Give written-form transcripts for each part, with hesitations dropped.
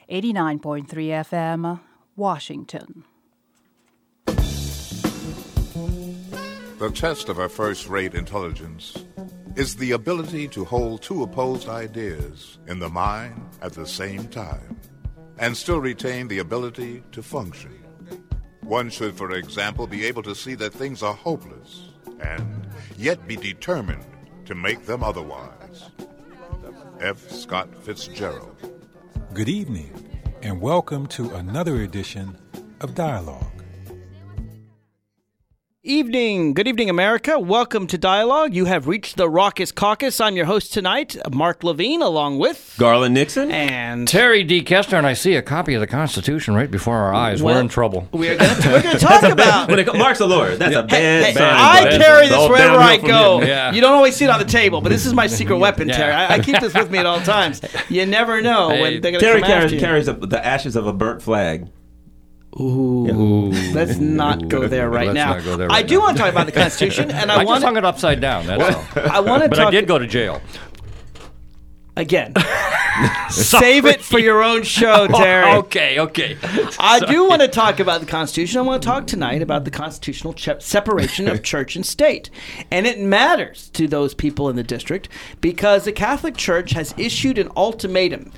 89.3 FM, Washington. The test of a first-rate intelligence is the ability to hold two opposed ideas in the mind at the same time and still retain the ability to function. One should, for example, be able to see that things are hopeless and yet be determined to make them otherwise. F. Scott Fitzgerald. Good evening, and welcome to another edition of Dialogue. Good evening, America. Welcome to Dialogue. You have reached the Raucous Caucus. I'm your host tonight, Mark Levine, along with Garland Nixon and Terry D. Kestner, and I see a copy of the Constitution right before our eyes. We're in trouble. We're going to talk about. Mark's a lawyer. That's a bad sign. I carry this wherever I go. Yeah. You don't always see it on the table, but this is my secret weapon, Terry. I keep this with me at all times. You never know when they're going to come after you. Terry carries the ashes of a burnt flag. Ooh, let's not go there right now. I do want to talk about the Constitution, and I just hung it upside down. That's all. I want to but I did go to jail. Again. Save it for your own show, Terry. Okay. I do want to talk about the Constitution. I want to talk tonight about the constitutional separation of church and state. And it matters to those people in the district because the Catholic Church has issued an ultimatum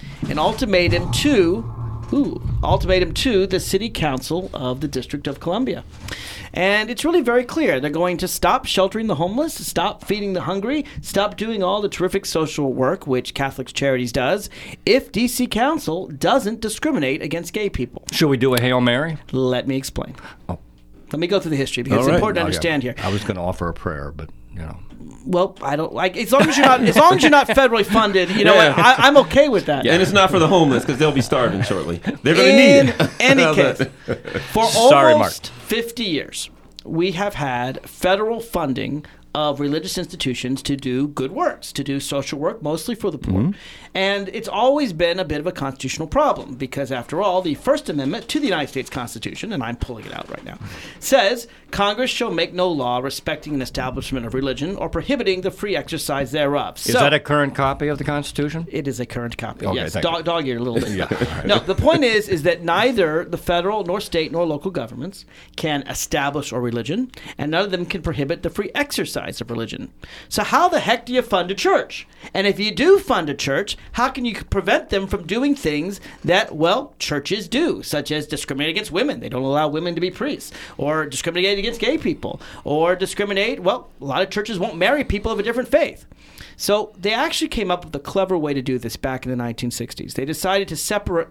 to the City Council of the District of Columbia. And it's really very clear. They're going to stop sheltering the homeless, stop feeding the hungry, stop doing all the terrific social work, which Catholic Charities does, if D.C. Council doesn't discriminate against gay people. Should we do a Hail Mary? Let me explain. Let me go through the history, because it's important to understand here. I was going to offer a prayer, but, you know. Well, I don't like as long as you're not federally funded. You know what? I'm okay with that. Yeah, and it's not for the homeless because they'll be starving shortly. They're going to need it. In any case, for almost 50 years, we have had federal funding of religious institutions to do good works, to do social work, mostly for the poor. Mm-hmm. And it's always been a bit of a constitutional problem because, after all, the First Amendment to the United States Constitution, and I'm pulling it out right now, says Congress shall make no law respecting an establishment of religion or prohibiting the free exercise thereof. Is that a current copy of the Constitution? It is a current copy, okay, yes. Dog-eared a little bit. Yeah. No, the point is that neither the federal nor state nor local governments can establish a religion, and none of them can prohibit the free exercise of religion. So how the heck do you fund a church? And if you do fund a church, how can you prevent them from doing things that, well, churches do, such as discriminate against women? They don't allow women to be priests, or discriminate against gay people, or discriminate, well, a lot of churches won't marry people of a different faith. So they actually came up with a clever way to do this back in the 1960s. They decided to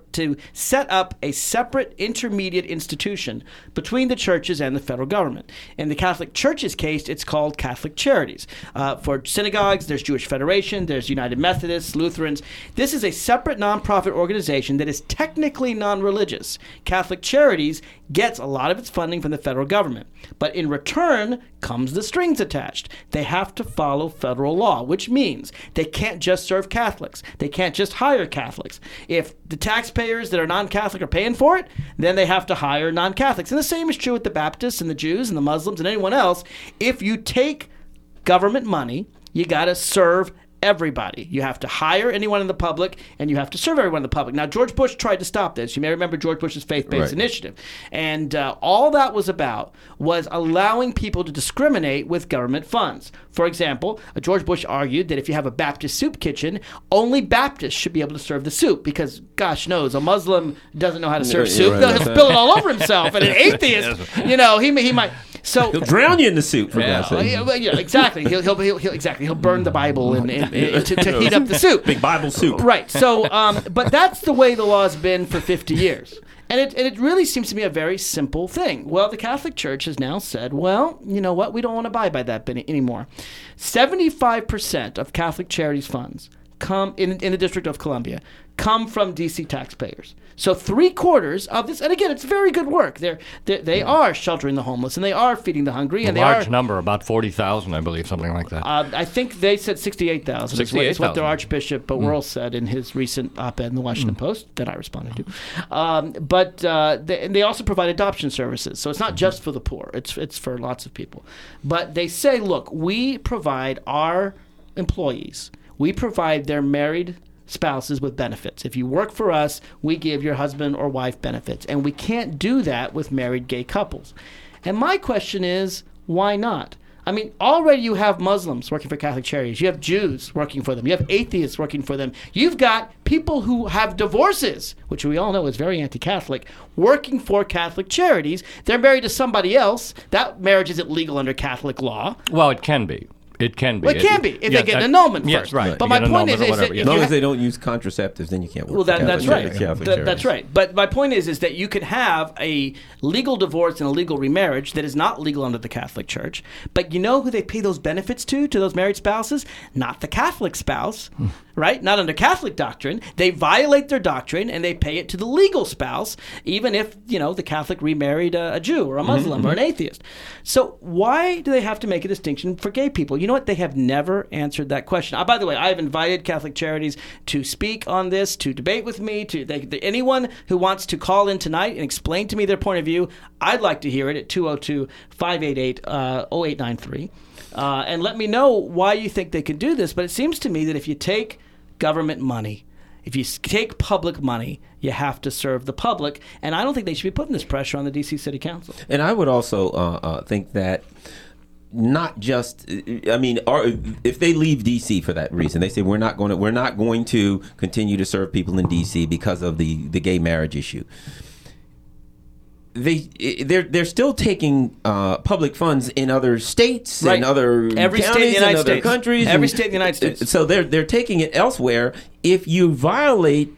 set up a separate intermediate institution between the churches and the federal government. In the Catholic Church's case, it's called Catholic Charities. For synagogues, there's Jewish Federation, there's United Methodists, Lutherans. This is a separate nonprofit organization that is technically non-religious. Catholic Charities gets a lot of its funding from the federal government. But in return comes the strings attached. They have to follow federal law, which means they can't just serve Catholics. They can't just hire Catholics. If the taxpayers that are non-Catholic are paying for it, then they have to hire non-Catholics. And the same is true with the Baptists and the Jews and the Muslims and anyone else. If you take government money, you got to serve everybody. You have to hire anyone in the public, and you have to serve everyone in the public. Now, George Bush tried to stop this. You may remember George Bush's faith-based initiative. And all that was about was allowing people to discriminate with government funds. For example, George Bush argued that if you have a Baptist soup kitchen, only Baptists should be able to serve the soup because, gosh knows, a Muslim doesn't know how to serve soup. He'll spill it all over himself. And an atheist, he might... So he'll drown you in the soup. For God's sake. Yeah, exactly. He'll burn the Bible to heat up the soup. Big Bible soup. Right. So, but that's the way the law's been for 50 years. And it really seems to be a very simple thing. Well, the Catholic Church has now said, well, you know what? We don't want to abide by that anymore. 75% of Catholic Charities funds come in the District of Columbia come from D.C. taxpayers. So 3/4 of this, and again, it's very good work. They are sheltering the homeless, and they are feeding the hungry. And a large number, about 40,000, I believe, something like that. I think they said 68,000. 68,000. Is what their Archbishop Worrell said in his recent op-ed in the Washington Post that I responded to. But they also provide adoption services, so it's not just for the poor. It's for lots of people. But they say, look, we provide our employees, we provide their married spouses with benefits. If you work for us, we give your husband or wife benefits. And we can't do that with married gay couples. And my question is, why not? I mean, already you have Muslims working for Catholic Charities. You have Jews working for them. You have atheists working for them. You've got people who have divorces, which we all know is very anti-Catholic, working for Catholic Charities. They're married to somebody else. That marriage isn't legal under Catholic law. Well, it can be. It can be. Well, it can be if they get an annulment first. Yes, right. But my point is that as long as they don't use contraceptives, then you can't work. Well, for that's Catholic right. Charities. That's right. But my point is that you can have a legal divorce and a legal remarriage that is not legal under the Catholic Church. But you know who they pay those benefits to those married spouses? Not the Catholic spouse, right? Not under Catholic doctrine. They violate their doctrine and they pay it to the legal spouse, even if, the Catholic remarried a Jew or a Muslim or an atheist. So why do they have to make a distinction for gay people? You know what? They have never answered that question. By the way, I have invited Catholic Charities to speak on this, to debate with me. Anyone who wants to call in tonight and explain to me their point of view, I'd like to hear it at 202-588-0893. And let me know why you think they can do this. But it seems to me that if you take government money, if you take public money, you have to serve the public. And I don't think they should be putting this pressure on the D.C. City Council. And I would also think that not just, if they leave D.C. for that reason, they say we're not going to continue to serve people in D.C. because of the gay marriage issue. They're still taking public funds in other states and other counties and other countries. Every state in the United States. So they're taking it elsewhere. If you violate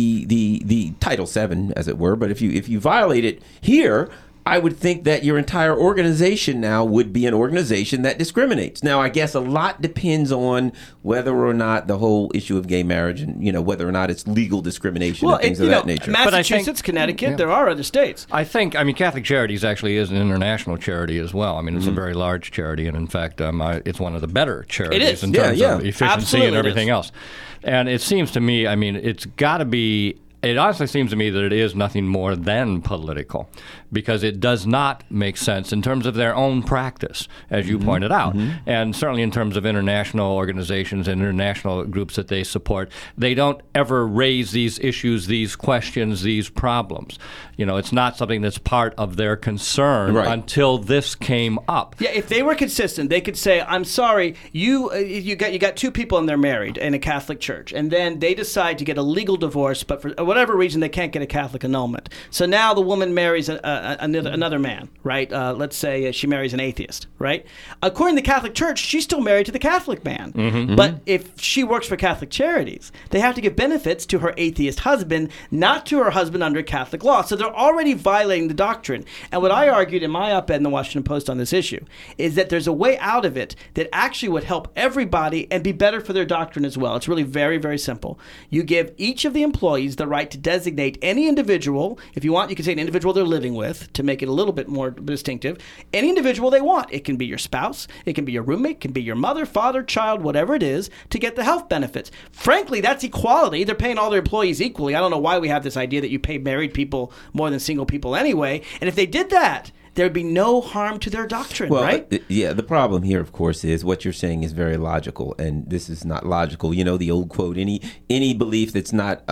the Title VII, as it were, but if you violate it here, I would think that your entire organization now would be an organization that discriminates. Now, I guess a lot depends on whether or not the whole issue of gay marriage and, whether or not it's legal discrimination and things of that nature. Massachusetts, Connecticut, there are other states. I think, Catholic Charities actually is an international charity as well. It's a very large charity, and in fact, it's one of the better charities in terms of efficiency Absolutely and everything else. And it seems to me, it's got to be. It honestly seems to me that it is nothing more than political, because it does not make sense in terms of their own practice, as you pointed out, and certainly in terms of international organizations and international groups that they support. They don't ever raise these issues, these questions, these problems. It's not something that's part of their concern until this came up. Yeah, if they were consistent, they could say, "I'm sorry, you got two people and they're married in a Catholic church, and then they decide to get a legal divorce, but for whatever reason they can't get a Catholic annulment. So now the woman marries another man, right? Let's say she marries an atheist, right? According to the Catholic Church, she's still married to the Catholic man. But if she works for Catholic Charities, they have to give benefits to her atheist husband, not to her husband under Catholic law. So they're already violating the doctrine. And what I argued in my op-ed in the Washington Post on this issue is that there's a way out of it that actually would help everybody and be better for their doctrine as well. It's really very, very simple. You give each of the employees the right to designate any individual. If you want, you can say an individual they're living with to make it a little bit more distinctive. Any individual they want. It can be your spouse. It can be your roommate. It can be your mother, father, child, whatever it is, to get the health benefits. Frankly, that's equality. They're paying all their employees equally. I don't know why we have this idea that you pay married people more than single people anyway. And if they did that, there would be no harm to their doctrine, right? The problem here, of course, is what you're saying is very logical, and this is not logical. The old quote: any belief that's not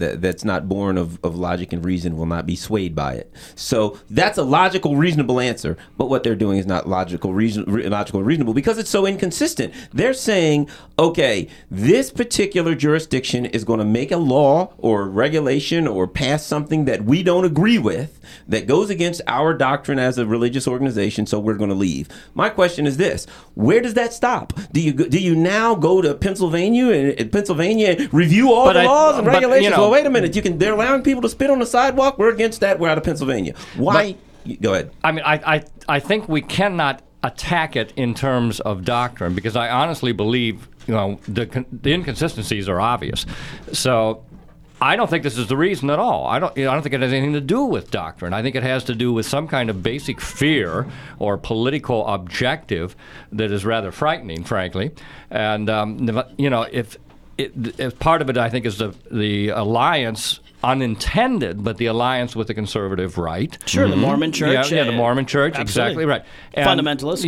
born of logic and reason will not be swayed by it. So that's a logical, reasonable answer. But what they're doing is not logical, reasonable, because it's so inconsistent. They're saying, okay, this particular jurisdiction is going to make a law or regulation or pass something that we don't agree with, that goes against our doctrine as a religious organization, so we're going to leave. My question is this: where does that stop? Do you now go to Pennsylvania and review all the laws and regulations? Well, wait a minute. They're allowing people to spit on the sidewalk. We're against that. We're out of Pennsylvania. Why? Go ahead. I think we cannot attack it in terms of doctrine, because I honestly believe the inconsistencies are obvious. So I don't think this is the reason at all. I don't think it has anything to do with doctrine. I think it has to do with some kind of basic fear or political objective that is rather frightening, frankly. And if part of it, I think, is the alliance unintended, but the alliance with the conservative right. Sure, the Mormon Church. Yeah, the Mormon Church, absolutely. exactly right. And, Fundamentalists.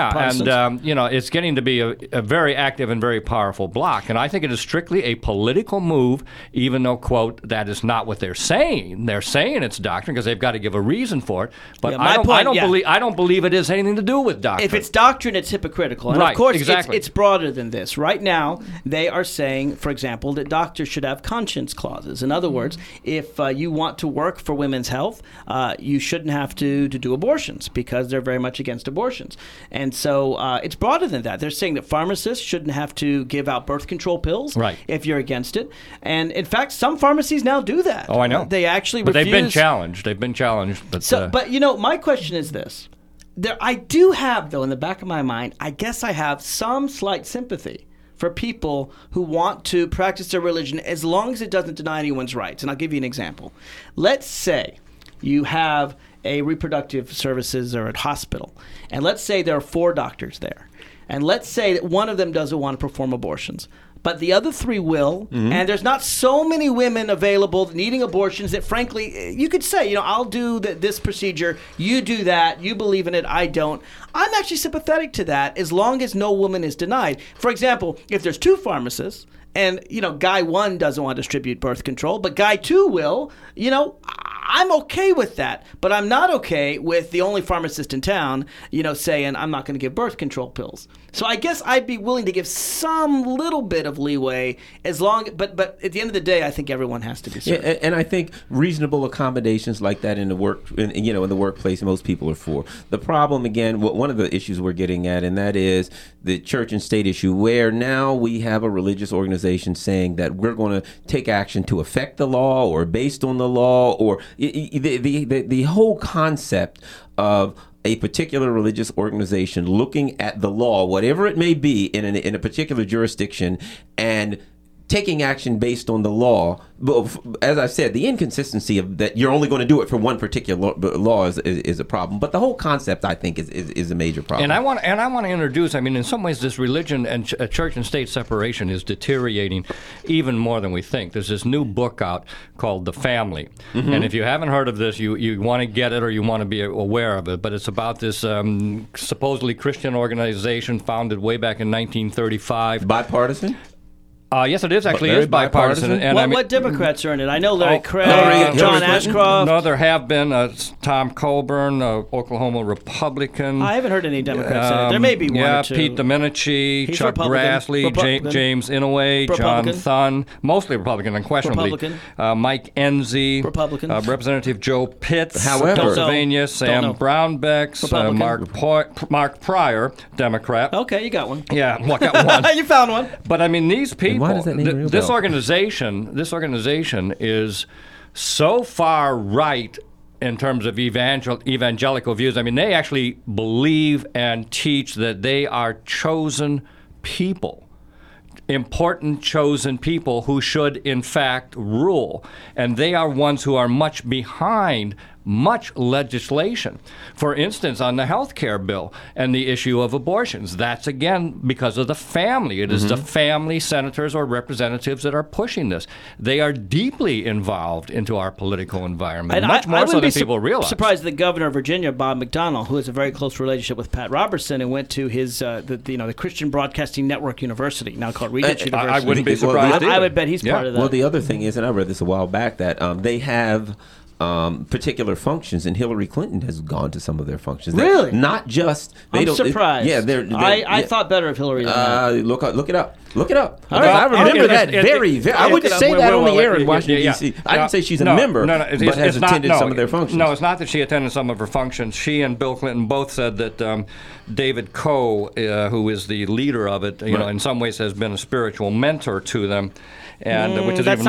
And it's getting to be a very active and very powerful bloc. And I think it is strictly a political move, even though, quote, that is not what they're saying. They're saying it's doctrine because they've got to give a reason for it. But I don't believe it has anything to do with doctrine. If it's doctrine, it's hypocritical. And right, of course, exactly. it's broader than this. Right now, they are saying, for example, that doctors should have conscience clauses. In other words, if you want to work for women's health, you shouldn't have to do abortions because they're very much against abortions. And so it's broader than that. They're saying that pharmacists shouldn't have to give out birth control pills if you're against it. And in fact, some pharmacies now do that. Oh, I know. They actually refuse. But they've been challenged. But my question is this. I do have, though, in the back of my mind, I guess I have some slight sympathy for people who want to practice their religion as long as it doesn't deny anyone's rights. And I'll give you an example. Let's say you have a reproductive services or a hospital, and let's say there are 4 doctors there. And let's say that one of them doesn't want to perform abortions, but the other 3 will, and there's not so many women available needing abortions that, frankly, you could say, I'll do this procedure, you do that, you believe in it, I don't. I'm actually sympathetic to that as long as no woman is denied. For example, if there's 2 pharmacists, and, guy 1 doesn't want to distribute birth control, but guy 2 will, I'm okay with that. But I'm not okay with the only pharmacist in town, saying I'm not going to give birth control pills. So I guess I'd be willing to give some little bit of leeway but at the end of the day, I think everyone has to be served. Yeah, and I think reasonable accommodations like that in the workplace, most people are for. The problem, again, one of the issues we're getting at, and that is the church and state issue, where now we have a religious organization saying that we're going to take action to affect the law or based on the law, or the whole concept of a particular religious organization looking at the law, whatever it may be, in a particular jurisdiction, and taking action based on the law. But as I said, the inconsistency of that you're only going to do it for one particular law is a problem. But the whole concept, I think, is a major problem. And I want to introduce. I mean, in some ways, this religion and church and state separation is deteriorating even more than we think. There's this new book out called The Family, and if you haven't heard of this, you want to get it or you want to be aware of it. But it's about this supposedly Christian organization founded way back in 1935. Bipartisan? Yes, it is actually is bipartisan. And what Democrats are in it? I know Larry Craig, John Ashcroft. No, there have been Tom Coburn, Oklahoma Republican. I haven't heard any Democrats in it. There may be one or two. Pete Domenici, Chuck Grassley, James Inouye, John Thun, mostly Republican, unquestionably. Mike Enzi, Republican. Representative Joe Pitts, However, Pennsylvania, Sam Brownbecks, Mark Pryor, Democrat. Okay, you got one. Yeah, well, I got one. You found one. But I mean, these people. Why does that name ring a this bell? organization is so far right in terms of evangelical views. I mean, they actually believe and teach that they are chosen people, important chosen people who should, in fact, rule. And they are ones who are much behind much legislation. For instance, on the health care bill and the issue of abortions. That's, again, because of the family. It is the family senators or representatives that are pushing this. They are deeply involved into our political environment, much more so than people realize. I'm surprised the governor of Virginia, Bob McDonnell, who has a very close relationship with Pat Robertson and went to his the Christian Broadcasting Network University, now called Regents University. I wouldn't be surprised I would bet he's part of that. Well, the other thing is, and I read this a while back, that they have particular functions, and Hillary Clinton has gone to some of their functions. Really? Not just. I'm surprised. I I thought better of Hillary than that. Look it up. Look it up. All right. I remember that very. I wouldn't say that on the air in Yeah. Washington, D.C. I didn't say she's a member, but has attended some of their functions. No, it's not that she attended some of her functions. She and Bill Clinton both said that David Koh, who is the leader of it, in some ways has been a spiritual mentor to them. And which is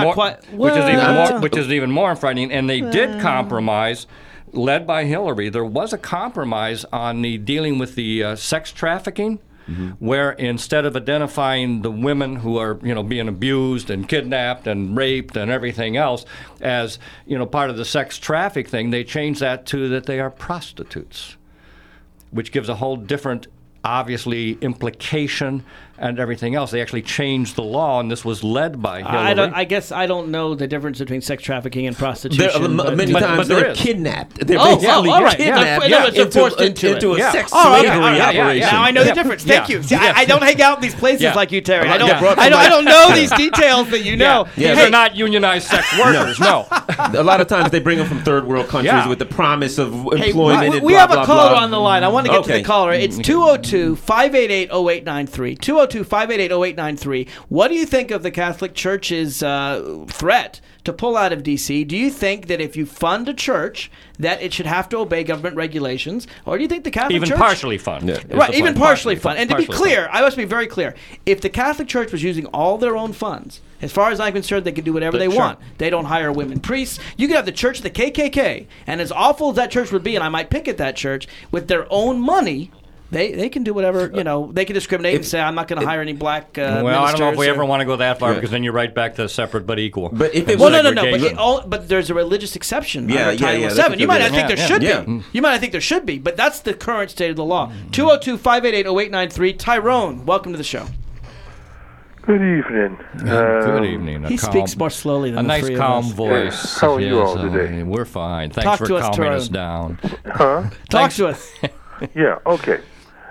even more frightening. And they did compromise, led by Hillary. There was a compromise on the dealing with the sex trafficking, where instead of identifying the women who are being abused and kidnapped and raped and everything else as part of the sex traffic thing, they changed that to that they are prostitutes, which gives a whole different, obviously, implication and everything else. They actually changed the law, and this was led by Hillary. I guess I don't know the difference between sex trafficking and prostitution. Many times they're kidnapped. They're all basically right. kidnapped They're forced into a sex slavery operation. Now I know the difference. Thank you. See, I don't hang out in these places like you, Terry. I don't know these details that you know. These are not unionized sex workers. No. A lot of times they bring them from third world countries with the promise of employment. We have a caller on the line. I want to get to the caller. It's 202-588-0893. 202-588-0893. What do you think of the Catholic Church's threat to pull out of D.C.? Do you think that if you fund a church that it should have to obey government regulations, or do you think the Catholic Church... Even partially fund. Right, even partially fund. And to be clear, I must be very clear, if the Catholic Church was using all their own funds, as far as I'm concerned, they can do whatever they want. They don't hire women priests. You could have the church of the KKK, and as awful as that church would be, and I might picket that church, with their own money... They can do whatever, they can discriminate and say, I'm not going to hire any black Well, I don't know if we ever want to go that far, because then you're right back to separate but equal. But if it was but there's a religious exception under Title 7. You might not think there should be. You might not think there should be, but that's the current state of the law. 202-588-0893. Tyrone, welcome to the show. Good evening. Good evening. He speaks more slowly than a nice, calm voice. Yeah. How are you all today? We're fine. Thanks for calming us down. Huh? Talk to us. Yeah, okay.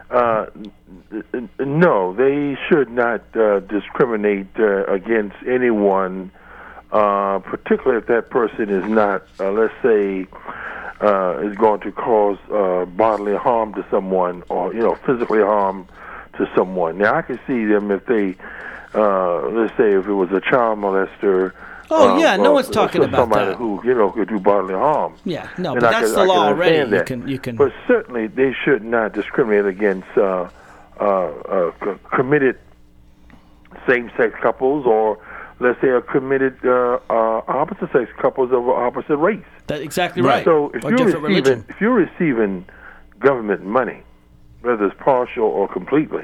No, they should not discriminate against anyone, particularly if that person is not, let's say, is going to cause bodily harm to someone or, physically harm to someone. Now, I can see them if they, let's say, if it was a child molester. No one's talking about somebody that. Who, could do bodily harm. Yeah, no, but that's the law already. You can. But certainly they should not discriminate against committed same-sex couples or, let's say, committed opposite-sex couples of opposite race. That's exactly right. So or different religion. If you're receiving government money, whether it's partial or completely,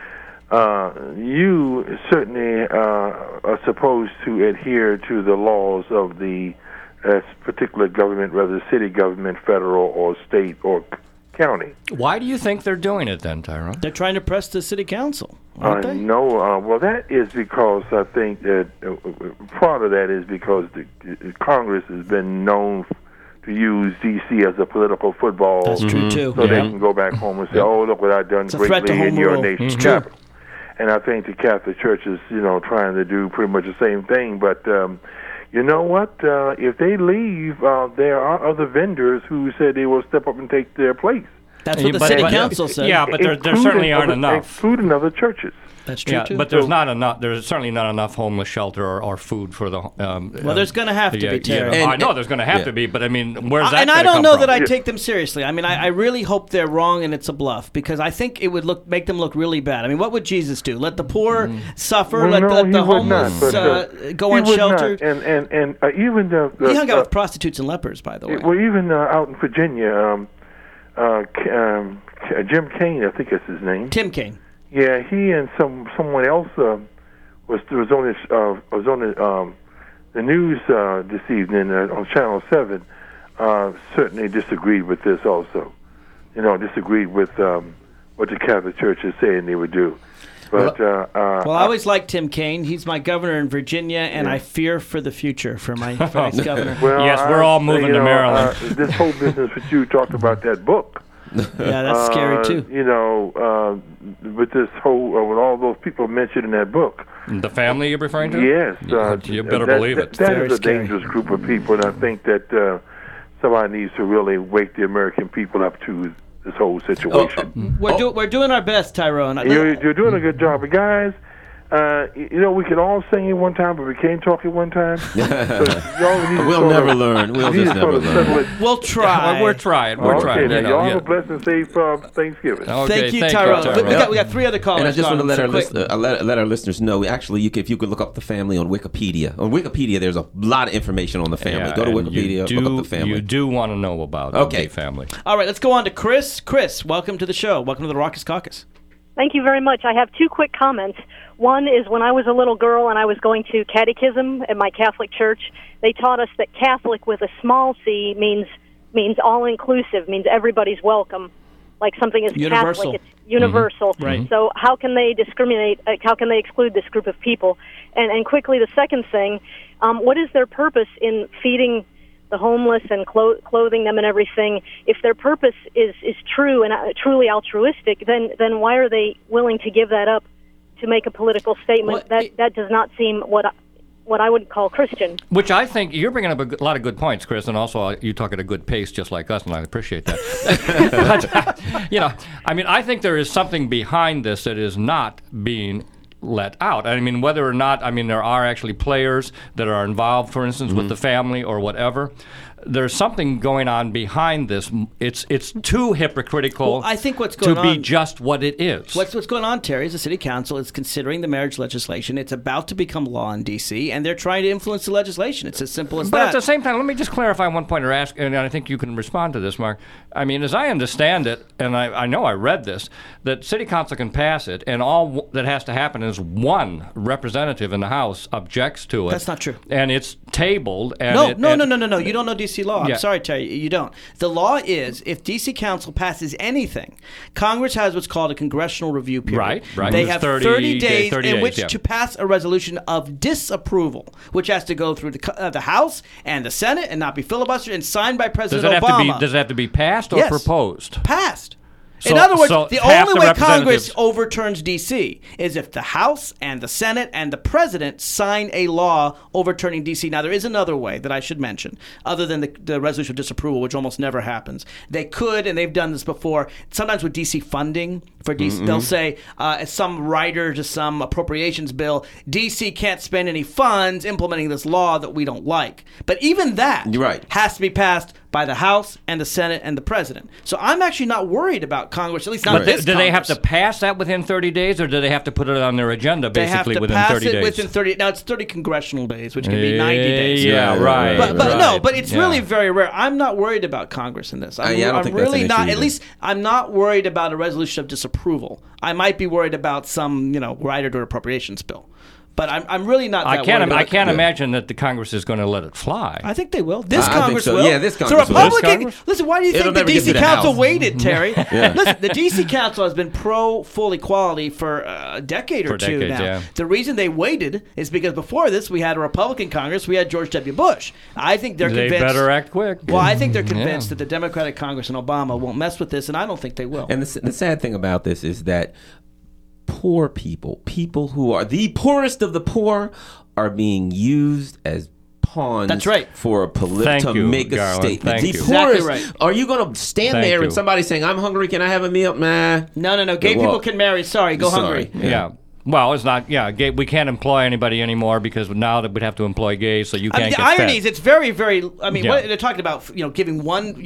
you certainly are supposed to adhere to the laws of the particular government, whether city government, federal, or state, or county. Why do you think they're doing it then, Tyrone? They're trying to press the city council, aren't they? No. Well, that is because I think that part of that is because the Congress has been known to use D.C. as a political football. That's true, too. So they can go back home and say, oh, look what I've done greatly in your nation's capital. And I think the Catholic Church is, trying to do pretty much the same thing. But you know what? If they leave, there are other vendors who said they will step up and take their place. That's what the city council said. Yeah, but there certainly aren't enough. Including other churches. That's true, too. But there's not enough. There's certainly not enough homeless shelter or food for the. Well, there's going to have to be, Terry. I know there's going to have to be, but I mean, where's that? And I don't know that I take them seriously. I mean, I really hope they're wrong and it's a bluff, because I think it would make them look really bad. I mean, what would Jesus do? Let the poor suffer? Well, let the homeless go unsheltered? And even he hung out with prostitutes and lepers, by the way. Well, even out in Virginia, Jim Kaine, I think that's his name. Tim Kaine. Yeah, he and someone else was on the news this evening on Channel 7. Certainly disagreed with this also. Disagreed with what the Catholic Church is saying they would do. But I always liked Tim Kaine. He's my governor in Virginia, and I fear for the future for my next governor. Well, yes, we're all moving to Maryland. This whole business that you talked about, that book. Yeah, that's scary too. With this whole, with all those people mentioned in that book. The family you're referring to? Yes. You better believe it. That is a dangerous group of people, and I think that somebody needs to really wake the American people up to this whole situation. We're doing our best, Tyrone. You're doing a good job, but guys. We can all sing at one time, but we can't talk at one time. We'll never learn. We'll just never learn. We'll try. We're trying. Okay, now y'all have a blessed and safe Thanksgiving. Okay, thank you, Tyrone. We got three other callers. And I just want to let our listeners know. Actually, if you could look up the family on Wikipedia. On Wikipedia, there's a lot of information on the family. Go to Wikipedia, look up the family. You do want to know about the family. All right, let's go on to Chris. Chris, welcome to the show. Welcome to the Raucous Caucus. Thank you very much. I have two quick comments. One is when I was a little girl and I was going to catechism at my Catholic church, they taught us that Catholic with a small c means all-inclusive, means everybody's welcome. like something is Universal. Catholic, it's universal. Right. So how can they discriminate? How can they exclude this group of people? And quickly, the second thing, what is their purpose in feeding the homeless and clothing them and everything? If their purpose is true and truly altruistic, then why are they willing to give that up to make a political statement? That does not seem what I would call Christian. Which I think you're bringing up a lot of good points, Chris, and also you talk at a good pace just like us, and I appreciate that. But, I mean, I think there is something behind this that is not being let out. I mean, whether or not, there are actually players that are involved, for instance, with the family or whatever. There's something going on behind this. It's too hypocritical. I think what's going to be just what it is. What's going on, Terry, is the city council is considering the marriage legislation. It's about to become law in D.C., and they're trying to influence the legislation. It's as simple as that. But at the same time, let me just clarify one point or ask, and I think you can respond to this, Mark. I mean, as I understand it, and I know I read this, that city council can pass it, and all that has to happen is one representative in the House objects to it. That's not true. And it's tabled. And No. You don't know D.C. law. I'm sorry, Terry, you don't. The law is if D.C. Council passes anything, Congress has what's called a congressional review period. Right. They have 30 days in which yeah. to pass a resolution of disapproval, which has to go through the House and the Senate and not be filibustered and signed by President Obama. Does it have to be passed or Yes. proposed? Passed. In other words, the half only the way Congress representatives- overturns D.C. is if the House and the Senate and the President sign a law overturning D.C. Now, there is another way that I should mention, other than the resolution of disapproval, which almost never happens. They could, and they've done this before, sometimes with D.C. funding for D.C. They'll say, as some writer to some appropriations bill, D.C. can't spend any funds implementing this law that we don't like. But even that has to be passed by the House and the Senate and the President. So I'm actually not worried about Congress, at least not this Congress. Do they have to pass that within 30 days, or do they have to put it on their agenda basically within 30 days? They have to pass it within 30 days. Now, it's 30 congressional days, which can be 90 days. Yeah, right. But it's really very rare. I'm not worried about Congress in this. I'm really not. At least I'm not worried about a resolution of disapproval. I might be worried about some, writer to an appropriations bill. But I'm really not that worried about I can't imagine that the Congress is going to let it fly. I think they will. This Congress will. Yeah, this Congress will. Listen, why do you think the D.C. Council waited, Terry? Listen, the D.C. Council has been pro-full equality for a decade or two now. Yeah. The reason they waited is because before this, we had a Republican Congress. We had George W. Bush. I think they're convinced. They better act quick. Well, I think they're convinced that the Democratic Congress and Obama won't mess with this, and I don't think they will. And the sad thing about this is that poor people who are the poorest of the poor, are being used as pawns. That's right. For to make a Garland. statement. Thank The you. poorest. Exactly right. Are you going to stand there and somebody saying, "I'm hungry, can I have a meal?" Nah. No. Gay people can marry. Sorry, go hungry. Yeah. Well, it's not. Yeah, gay, we can't employ anybody anymore because now that we'd have to employ gays, so you can't get the irony fed. is, it's very, very. I mean, what they're talking about, giving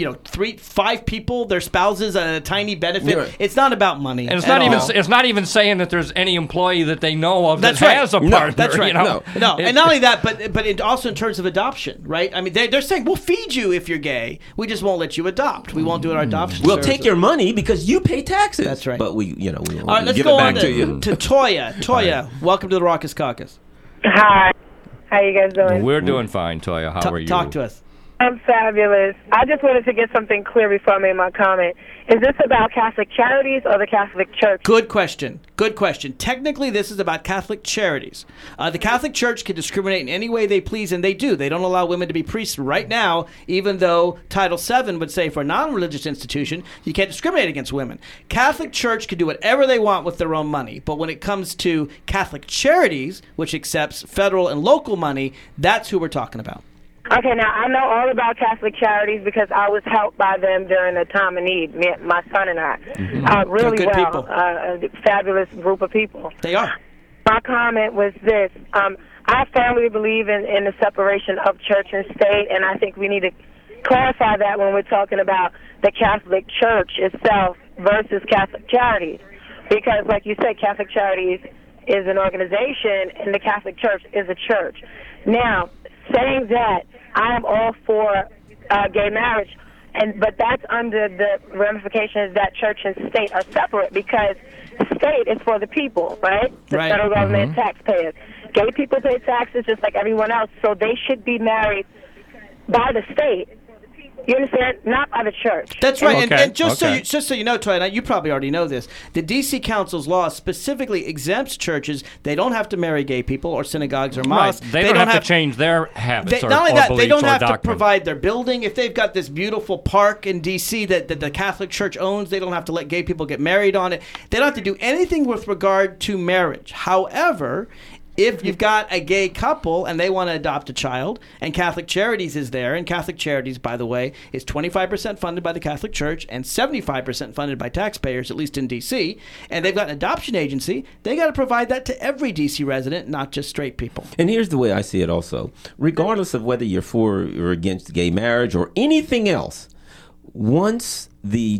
5 people their spouses a tiny benefit. Yeah. It's not about money. And it's not even saying that there's any employee that they know of that has a partner. That's right. No. And not only that, but also in terms of adoption, right? I mean, they're saying we'll feed you if you're gay. We just won't let you adopt. We won't do our adoption. We'll take your money because you pay taxes. That's right. But we won't All right, let's give go it back on to you. to Toya. Toya, welcome to the Raucous Caucus. Hi. How you guys doing? We're doing fine, Toya. How are you? Talk to us. I'm fabulous. I just wanted to get something clear before I made my comment. Is this about Catholic Charities or the Catholic Church? Good question. Technically, this is about Catholic Charities. The Catholic Church can discriminate in any way they please, and they do. They don't allow women to be priests right now, even though Title VII would say for a non-religious institution, you can't discriminate against women. Catholic Church can do whatever they want with their own money, but when it comes to Catholic Charities, which accepts federal and local money, that's who we're talking about. Okay, now I know all about Catholic Charities because I was helped by them during the time of need, my son and I. Really Good well. people. A fabulous group of people. They are. My comment was this. I firmly believe in the separation of church and state, and I think we need to clarify that when we're talking about the Catholic Church itself versus Catholic Charities. Because, like you said, Catholic Charities is an organization, and the Catholic Church is a church. Now, saying that, I am all for gay marriage, but that's under the ramifications that church and state are separate because state is for the people, right? The federal government, taxpayers. Gay people pay taxes just like everyone else, so they should be married by the state. You understand? Not by the church. That's right. Okay, And just okay. so you know, Troy, and you probably already know this, the D.C. Council's law specifically exempts churches. They don't have to marry gay people or synagogues or mosques. Right. They don't have to change their habits or not only that, beliefs they don't or have to doctrine. provide their building. If they've got this beautiful park in D.C. that the Catholic Church owns, they don't have to let gay people get married on it. They don't have to do anything with regard to marriage. However, if you've got a gay couple and they want to adopt a child, and Catholic Charities is there, and Catholic Charities, by the way, is 25% funded by the Catholic Church and 75% funded by taxpayers, at least in D.C., and they've got an adoption agency, they got to provide that to every D.C. resident, not just straight people. And here's the way I see it also. Regardless of whether you're for or against gay marriage or anything else, once the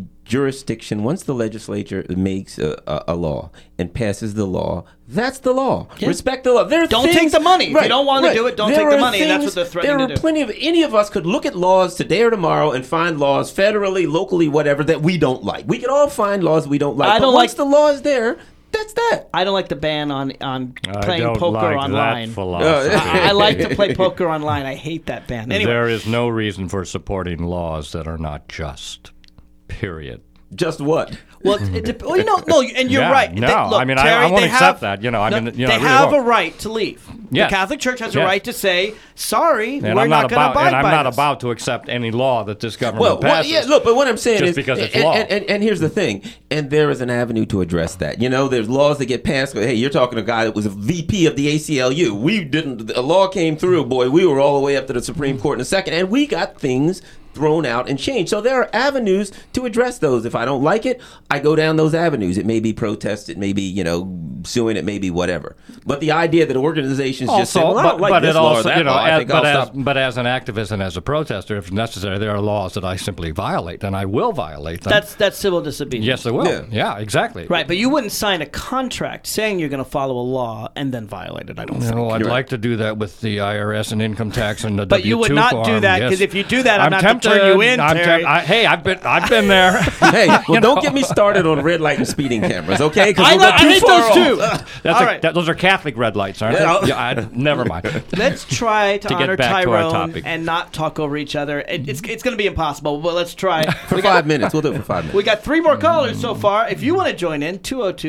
legislature makes a law and passes the law, that's the law. Yeah. Respect the law. Don't take the money. If you don't want to do it, don't take the money, and that's what they're threatening to do. There are plenty of, any of us could look at laws today or tomorrow and find laws federally, locally, whatever, that we don't like. We can all find laws we don't like. But once the law is there, that's that. I don't like the ban on playing don't poker like online. that philosophy. I like to play poker online. I hate that ban. Anyway, There is no reason for supporting laws that are not just. Period. Just what? Well, you know, no, and you're Yeah, right. no, Look, I mean, Terry, I won't they accept have, that. You know, I mean, you know, they I really have a won't. right to leave. Yes. The Catholic Church has a Yes. right to say, sorry, And we're I'm not going to abide I'm by not this. about to accept any law that this government Well, passes. yeah, look, but what I'm saying just is, because it's and, law. And here's the thing, and there is an avenue to address that. You know, there's laws that get passed. Hey, you're talking to a guy that was a VP of the ACLU. A law came through, boy, we were all the way up to the Supreme Court in a second, and we got things thrown out and changed. So there are avenues to address those. If I don't like it, I go down those avenues. It may be protest, it may be, suing, it may be whatever. But the idea that organizations just say, well, I don't like this law or that law, I think I'll stop. But as an activist and as a protester, if necessary, there are laws that I simply violate, and I will violate them. That's civil disobedience. Yes, I will. Yeah, exactly. Right, but you wouldn't sign a contract saying you're going to follow a law and then violate it, I don't think. No, I'd like to do that with the IRS and income tax and the But you would not do that, because if you do that, I'm not going to turn you in, Terry. Hey, I've been there. Hey, well, don't get me started on red light and speeding cameras, okay? Because I hate those too. All right. Those are Catholic red lights, aren't they? Yeah, never mind. Let's try to honor get back to our Tyrone topic. and not talk over each other. It's going to be impossible, but let's try. For 5 minutes. We'll do it for 5 minutes. We got 3 more callers so far. If you want to join in,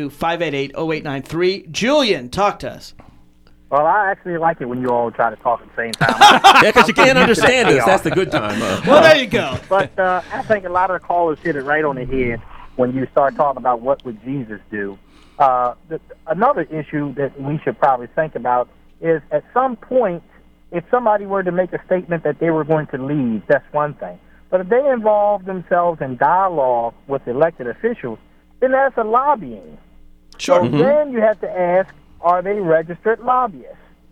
202-588-0893. Julian, talk to us. Well, I actually like it when you all try to talk at the same time. Yeah, because you can't understand us. That's the good time. Well, there you go. But I think a lot of the callers hit it right on the head when you start talking about what would Jesus do. Another issue that we should probably think about is at some point, if somebody were to make a statement that they were going to leave, that's one thing. But if they involve themselves in dialogue with elected officials, then that's a lobbying. Sure. So then you have to ask, are they registered lobbyists?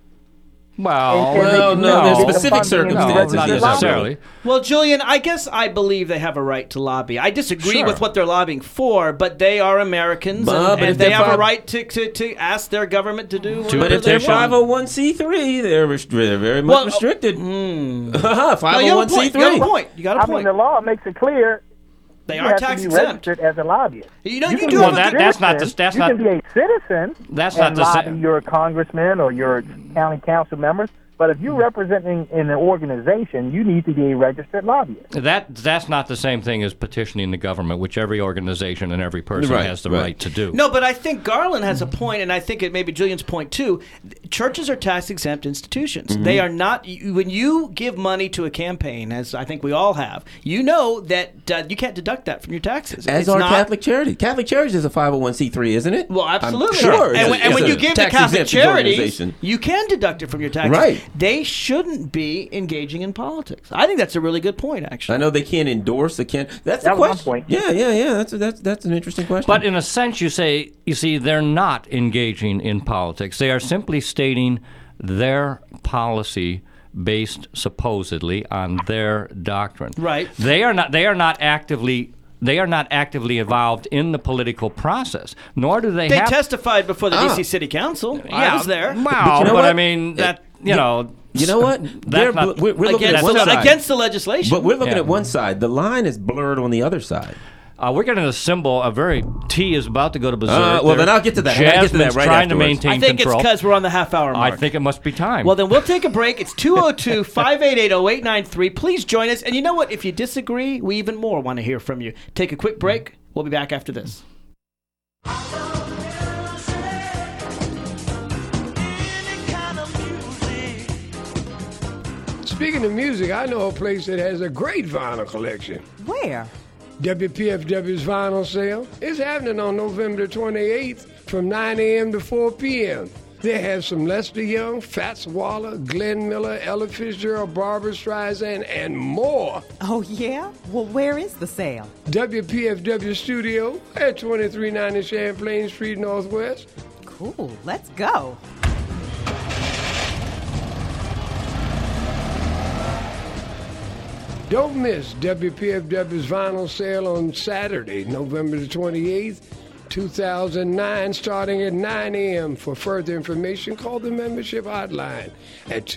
Well, no, there's specific circumstances. not necessarily. Well, Julian, I guess I believe they have a right to lobby. I disagree Sure. with what they're lobbying for, but they are Americans, But and if they they're have a five- right to ask their government to do whatever But if they're they want. 501c3, they're very much restricted. 501c3. You got a point. You got a I mean, point. the law makes it clear They you are have tax to be exempt. registered as a lobbyist. You know, you can do be have a a that- that's not the- citizen. that's you not- can be a citizen That's and not the lobby same. your congressman or your county council members. But if you're representing in an organization, you need to be a registered lobbyist. That's not the same thing as petitioning the government, which every organization and every person Right, has the right. right to do. No, but I think Garland has a point, and I think it may be Julian's point too. Churches are tax-exempt institutions. Mm-hmm. They are not. When you give money to a campaign, as I think we all have, you know that you can't deduct that from your taxes. As It's our not, Catholic Charities. Catholic Charities is a 501c3, isn't it? Well, absolutely. I'm sure. And when, It's when a you give to Catholic tax-exempt charities, organization. you can deduct it from your taxes. Right. They shouldn't be engaging in politics. I think that's a really good point, actually. I know they can't endorse. They can't. That's the That was my question. point. Yeah. That's an interesting question. But in a sense, you see, they're not engaging in politics. They are simply stating their policy based supposedly on their doctrine. Right. They are not actively involved in the political process, nor do they They have. testified before the D.C. City Council. I was there. Wow, But you know but I what? mean that you know. you know what? That's not- We're looking at Against one the, side. against the legislation. But we're looking Yeah. at one side. The line is blurred on the other side. We're going to assemble tea is about to go to berserk. Well, then I'll get to that. Jasmine's right trying to afterwards. maintain I think control. it's because we're on the half-hour mark. I think it must be time. Well, then we'll take a break. It's 202-588-0893. Please join us. And you know what? If you disagree, we even more want to hear from you. Take a quick break. We'll be back after this. Speaking of music, I know a place that has a great vinyl collection. Where? WPFW's vinyl sale is happening on November 28th from 9 a.m. to 4 p.m. They have some Lester Young, Fats Waller, Glenn Miller, Ella Fitzgerald, Barbra Streisand, and more. Oh, yeah? Well, where is the sale? WPFW Studio at 2390 Champlain Street Northwest. Cool. Let's go. Don't miss WPFW's vinyl sale on Saturday, November the 28th, 2009, starting at 9 a.m. For further information, call the membership hotline at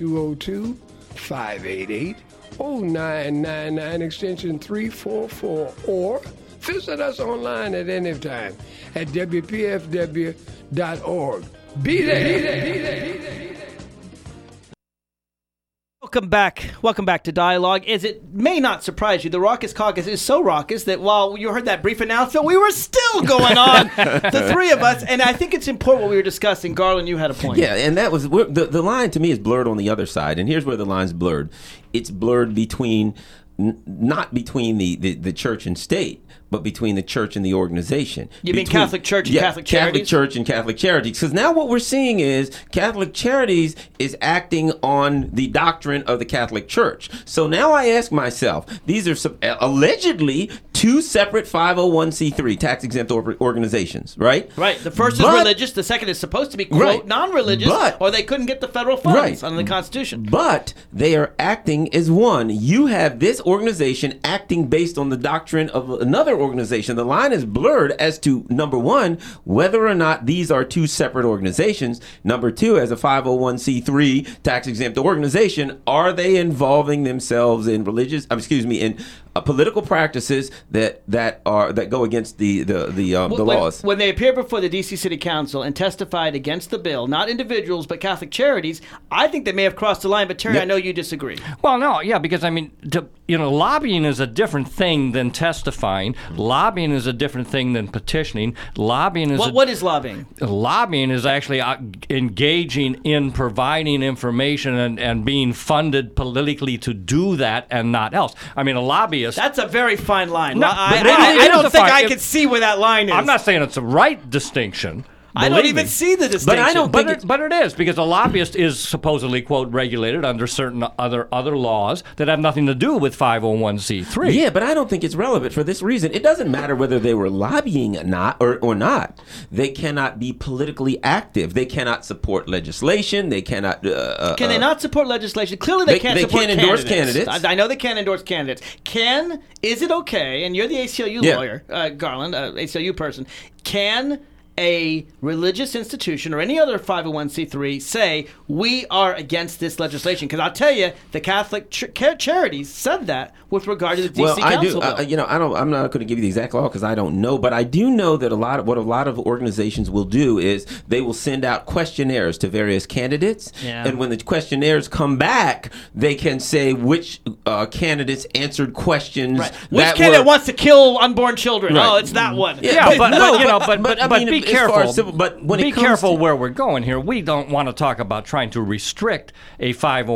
202-588-0999, extension 344, or visit us online at any time at WPFW.org. Be there. Welcome back to Dialogue. As it may not surprise you, the Raucous Caucus is so raucous that while you heard that brief announcement, we were still going on, the three of us. And I think it's important what we were discussing. Garland, you had a point. Yeah, and that was the line to me is blurred on the other side. And here's where the line's blurred. It's blurred between not between the church and state, but between the church and the organization. You mean Catholic Church and Catholic Charities? Catholic Church and Catholic Charities. Because now what we're seeing is Catholic Charities is acting on the doctrine of the Catholic Church. So now I ask myself, these are allegedly two separate 501c3 tax-exempt organizations, right? Right. The first is religious. The second is supposed to be, quote, non-religious, or they couldn't get the federal funds under the Constitution. But they are acting as one. You have this organization acting based on the doctrine of another organization. The line is blurred as to, number one, whether or not these are two separate organizations. Number two, as a 501c3 tax-exempt organization, are they involving themselves in political practices that go against the laws? When they appeared before the D.C. City Council and testified against the bill, not individuals but Catholic Charities, I think they may have crossed the line. But Terry, I know you disagree. Well, no, yeah, because I mean, lobbying is a different thing than testifying. Lobbying is a different thing than petitioning. Lobbying is what is lobbying? Lobbying is actually engaging in providing information and being funded politically to do that and not else. I mean, a lobbyist. That's a very fine line. No, I don't think I can see where that line is. I'm not saying it's a right distinction. I don't even see the distinction. But I don't think but it is, because a lobbyist is supposedly, quote, regulated under certain other laws that have nothing to do with 501c3. Yeah, but I don't think it's relevant for this reason. It doesn't matter whether they were lobbying or not. They cannot be politically active. They cannot support legislation. They cannot... Can they not support legislation? Clearly they can't support candidates. Endorse candidates. I know they can't endorse candidates. Is it okay, and you're the ACLU lawyer, Garland, ACLU person, can a religious institution or any other 501c3 say we are against this legislation? Because I'll tell you, the Catholic Charities said that with regard to the D.C. Council bill. I'm not going to give you the exact law because I don't know, but I do know that a lot of organizations will do is they will send out questionnaires to various candidates, and when the questionnaires come back, they can say which candidates answered questions. Right. Which candidate wants to kill unborn children? Right. Oh, it's that one. Yeah, but be careful. Be careful where we're going here. We don't want to talk about trying to restrict a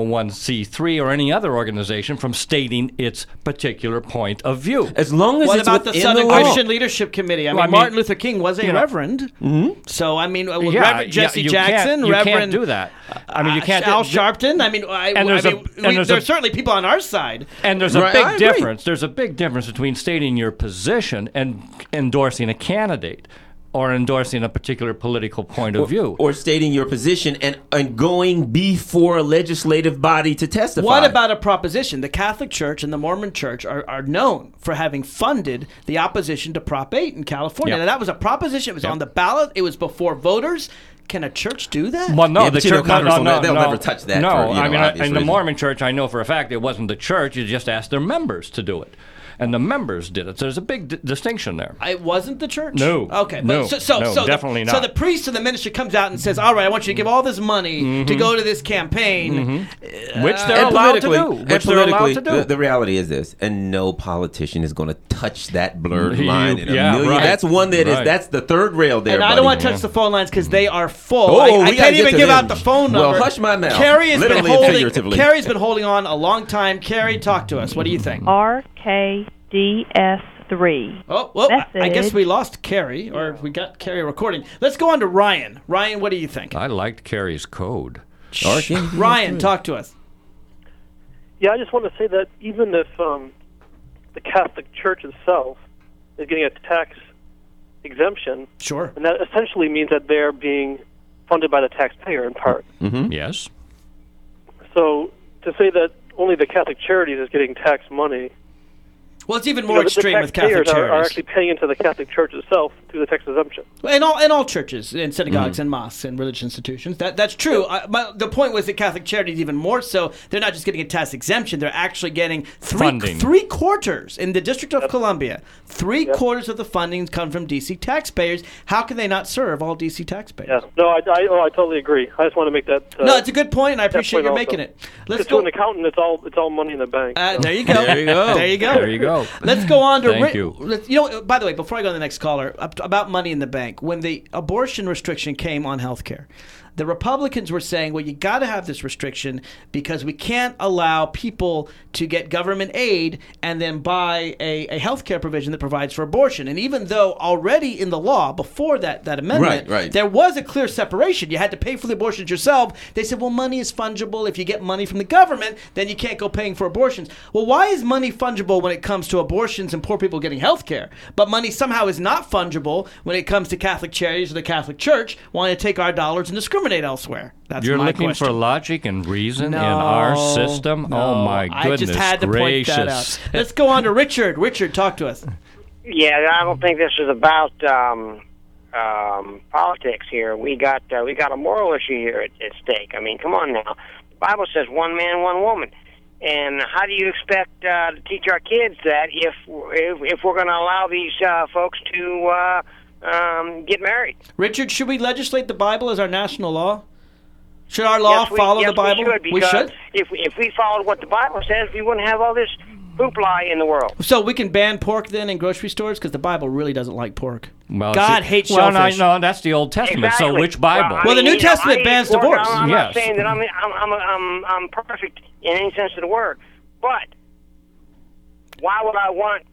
501c3 or any other organization from stating its particular point of view. As long as what it's about the Southern Christian Leadership Committee? I mean, Martin Luther King was a reverend. Mm-hmm. So I mean, Reverend Jesse Jackson, you Reverend can't do that. I mean, you can't. Al Sharpton. I mean, there's certainly people on our side. And there's a big difference. There's a big difference between stating your position and endorsing a candidate, or endorsing a particular political point of view. Or stating your position and going before a legislative body to testify. What about a proposition? The Catholic Church and the Mormon Church are known for having funded the opposition to Prop 8 in California. Now, that was a proposition. It was on the ballot. It was before voters. Can a church do that? Well, no, Yeah, the but you know, church. Congress No, they'll never touch that No, for, you know, I mean, obvious in the reasons. Mormon Church, I know for a fact it wasn't the church. You just asked their members to do it, and the members did it. So there's a big distinction there. It wasn't the church? No. Okay. But No. so No, definitely So not. the priest of the ministry comes out and says, all right, I want you to give all this money to go to this campaign. Which they're allowed to do. And Which they're allowed politically, to do. the reality is this, and no politician is going to touch that blurred You- line in a yeah, million. right. That's one that is. Right. That's the third rail there. And I buddy. don't want to touch the phone lines because they are full. Oh, I we gotta can't get even to give them. out the phone number. Well, hush my mouth. Carrie has Literally been and holding. figuratively. Carrie's been holding on a long time. Carrie, talk to us. What do you think? RKDS3. Oh, well, I guess Message. we lost Carrie, or we got Carrie recording. Let's go on to Ryan. Ryan, what do you think? I liked Carrie's code. Ryan, talk to us. Yeah, I just want to say that even if the Catholic Church itself is getting a tax exemption, sure, and that essentially means that they're being funded by the taxpayer in part. Yes. So to say that only the Catholic Charities is getting tax money. Well, it's even more extreme the with Catholic taxpayers are charities. actually paying into the Catholic Church itself through the tax exemption. In all churches, and synagogues, and mosques, and religious institutions, that's true. The point was that Catholic Charities even more so. They're not just getting a tax exemption; they're actually getting Funding. 3/4 in the District of Columbia. 3/4 of the funding come from DC taxpayers. How can they not serve all DC taxpayers? Yeah, no, I totally agree. I just want to make that. No, it's a good point, and I appreciate point you also. making it. Let's Because to go. an accountant, it's all money in the bank. There you go. There you go. There you go. There you go. Let's go on to Thank you. You know, by the way, before I go to the next caller, about money in the bank, when the abortion restriction came on healthcare, the Republicans were saying, well, you got to have this restriction because we can't allow people to get government aid and then buy a health care provision that provides for abortion. And even though already in the law, before that amendment, Right. there was a clear separation. You had to pay for the abortions yourself. They said, well, money is fungible. If you get money from the government, then you can't go paying for abortions. Well, why is money fungible when it comes to abortions and poor people getting health care? But money somehow is not fungible when it comes to Catholic charities or the Catholic Church wanting to take our dollars and discriminate elsewhere. That's You're my looking question. for logic and reason No, in our system? no. Oh, my goodness I just had to gracious. point that out. Let's go on to Richard. Richard, talk to us. Yeah, I don't think this is about politics here. We got a moral issue here at stake. I mean, come on now. The Bible says one man, one woman. And how do you expect to teach our kids that if we're going to allow these folks to get married? Richard, should we legislate the Bible as our national law? Should our law follow the Bible? We should, because if we followed what the Bible says, we wouldn't have all this hoopla in the world. So we can ban pork then in grocery stores because the Bible really doesn't like pork. Well, God see- hates well, shellfish. no, that's the Old Testament. So Exactly. which Bible? Well, the New Testament I eat bans pork. divorce. I'm Yes. not saying that I'm perfect in any sense of the word, but why would I want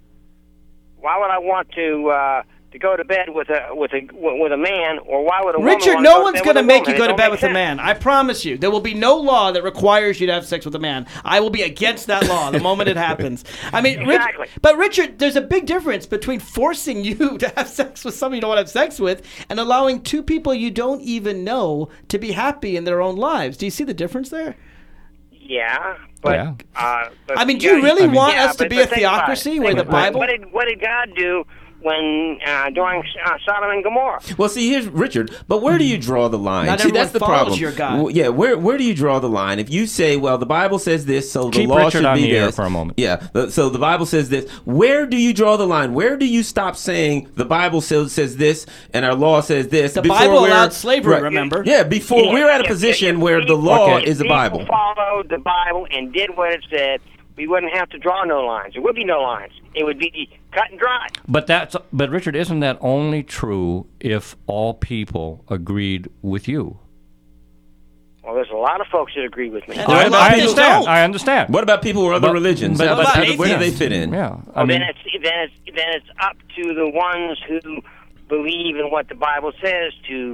to go to bed with a man, or why would a woman Richard, want no to one's going to make you It go to don't bed make with sense. a man. I promise you. There will be no law that requires you to have sex with a man. I will be against that law the moment it happens. I mean, Exactly. but Richard, there's a big difference between forcing you to have sex with somebody you don't want to have sex with and allowing two people you don't even know to be happy in their own lives. Do you see the difference there? Yeah, but, but I mean, do you really want us to be a but think about theocracy it. where Think the about it. Bible? What did God do when during Sodom and Gomorrah? Well, see, here's Richard. But where do you draw the line? Not See, everyone that's the follows problem. your God. Well, yeah, where do you draw the line? If you say, well, the Bible says this, so the Keep law Richard should on be the air this. for a moment. Yeah, so the Bible says this. Where do you draw the line? Where do you stop saying the Bible says this and our law says this? The before Bible we're- allowed slavery, Right. remember? Yeah, before we're at a position where the law is the If Bible. people followed the Bible and did what it said, we wouldn't have to draw no lines. There would be no lines. It would be cut and dry. But Richard, isn't that only true if all people agreed with you? Well, there's a lot of folks that agree with me. I understand. I understand. What about people who are other religions? but Where do they fit in? Yeah, Well, then it's up to the ones who believe in what the Bible says to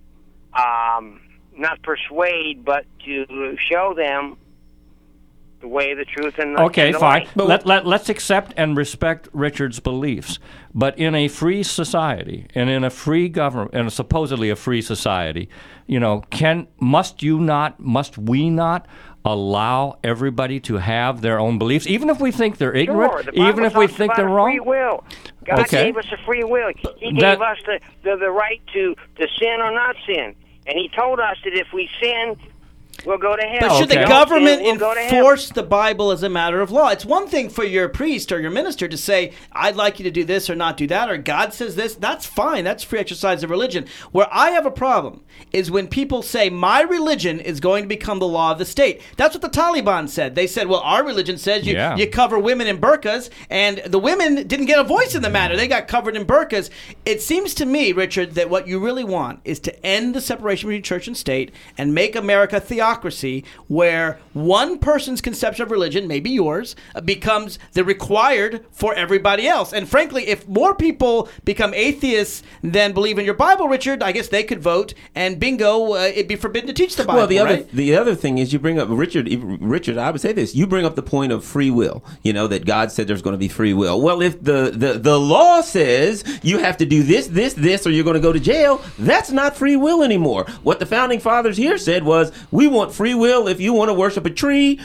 not persuade, but to show them the way, the truth, and the Okay, and the fine. light. Let's accept and respect Richard's beliefs. But in a free society and in a free government, and supposedly a free society, must we not allow everybody to have their own beliefs, even if we think they're ignorant, Sure, the Bible even if we talks think about they're a wrong? Free will. God Okay. gave us a free will. He That- gave us the right to sin or not sin. And he told us that if we sin, we'll go to hell. But should the Don't government sin, we'll go to enforce the Bible as a matter of law? It's one thing for your priest or your minister to say, I'd like you to do this or not do that, or God says this. That's fine. That's free exercise of religion. Where I have a problem is when people say, my religion is going to become the law of the state. That's what the Taliban said. They said, well, our religion says you cover women in burqas, and the women didn't get a voice in the matter. They got covered in burqas. It seems to me, Richard, that what you really want is to end the separation between church and state and make America theocracy, where one person's conception of religion, maybe yours, becomes the required for everybody else. And frankly, if more people become atheists than believe in your Bible, Richard, I guess they could vote, and bingo, it'd be forbidden to teach the Bible. Well, the other thing is you bring up, Richard, I would say this, you bring up the point of free will, that God said there's going to be free will. Well, if the law says you have to do this, or you're going to go to jail, that's not free will anymore. What the founding fathers here said was, we want free will. If you want to worship a tree,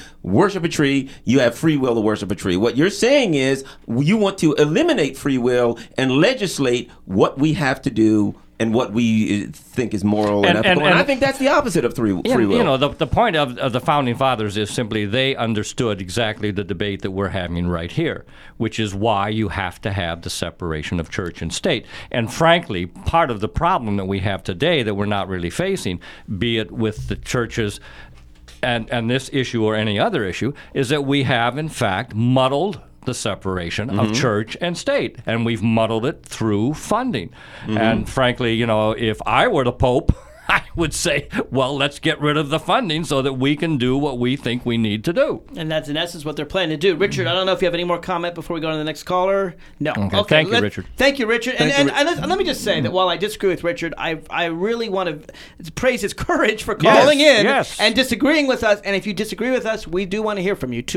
you have free will to worship a tree. What you're saying is you want to eliminate free will and legislate what we have to do and what we think is moral and ethical. And I think that's the opposite of free will. The point of the founding fathers is simply they understood exactly the debate that we're having right here, which is why you have to have the separation of church and state. And frankly, part of the problem that we have today that we're not really facing, be it with the churches and this issue or any other issue, is that we have, in fact, muddled the separation of church and state, and we've muddled it through funding. And frankly, if I were the Pope, I would say, well, let's get rid of the funding so that we can do what we think we need to do. And that's in essence what they're planning to do. Richard, I don't know if you have any more comment before we go to the next caller. No. Okay. Thank you, Richard. Thank you, Richard. And let me just say that while I disagree with Richard, I really want to praise his courage for calling in and disagreeing with us. And if you disagree with us, we do want to hear from you.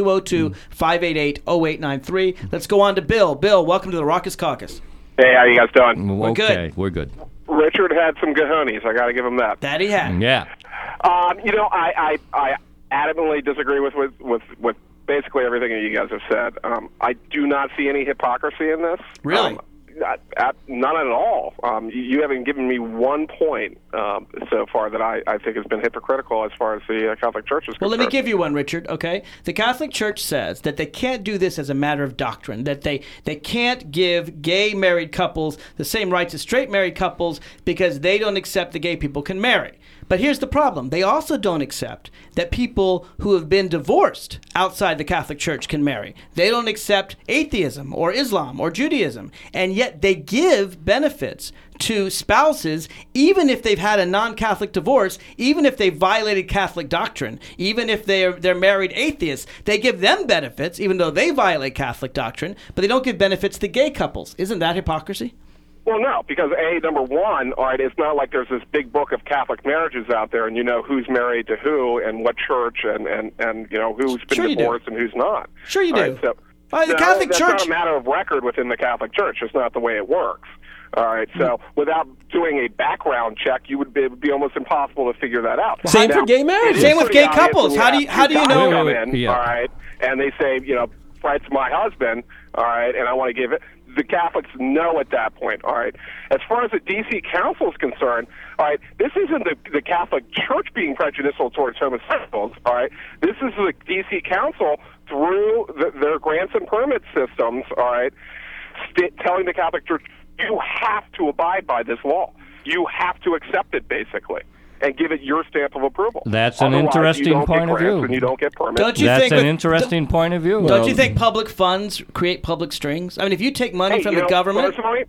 202-588-0893. Let's go on to Bill. Bill, welcome to the Raucous Caucus. Hey, how you guys doing? We're good. We're good. Richard had some cojones. I got to give him that. That he had. Yeah. I adamantly disagree with basically everything that you guys have said. I do not see any hypocrisy in this. Really? None at all. You haven't given me one point so far that I think has been hypocritical as far as the Catholic Church is concerned. Well, let me give you one, Richard, okay? The Catholic Church says that they can't do this as a matter of doctrine, that they can't give gay married couples the same rights as straight married couples because they don't accept the gay people can marry. But here's the problem. They also don't accept that people who have been divorced outside the Catholic Church can marry. They don't accept atheism or Islam or Judaism. And yet they give benefits to spouses even if they've had a non-Catholic divorce, even if they've violated Catholic doctrine, even if they're married atheists. They give them benefits even though they violate Catholic doctrine, but they don't give benefits to gay couples. Isn't that hypocrisy? Well, no, because number one, all right, it's not like there's this big book of Catholic marriages out there, and you know who's married to who and what church and who's been divorced and who's not. Sure you do. Right, the Catholic that's Church. Not a matter of record within the Catholic Church. It's not the way it works. All right, so without doing a background check, it would be almost impossible to figure that out. Same for gay marriage. Same with gay couples. How do you know? All right, and they say, Fred's my husband. All right, and I want to give it. The Catholics know at that point, all right? As far as the D.C. Council is concerned, all right, this isn't the Catholic Church being prejudicial towards homosexuals, all right? This is the D.C. Council through their grants and permit systems, all right, telling the Catholic Church, you have to abide by this law. You have to accept it, basically, and give it your stamp of approval. That's an interesting point of view. And you don't get permits. That's an interesting point of view. Don't you think public funds create public strings? I mean, if you take money from the government. Personally,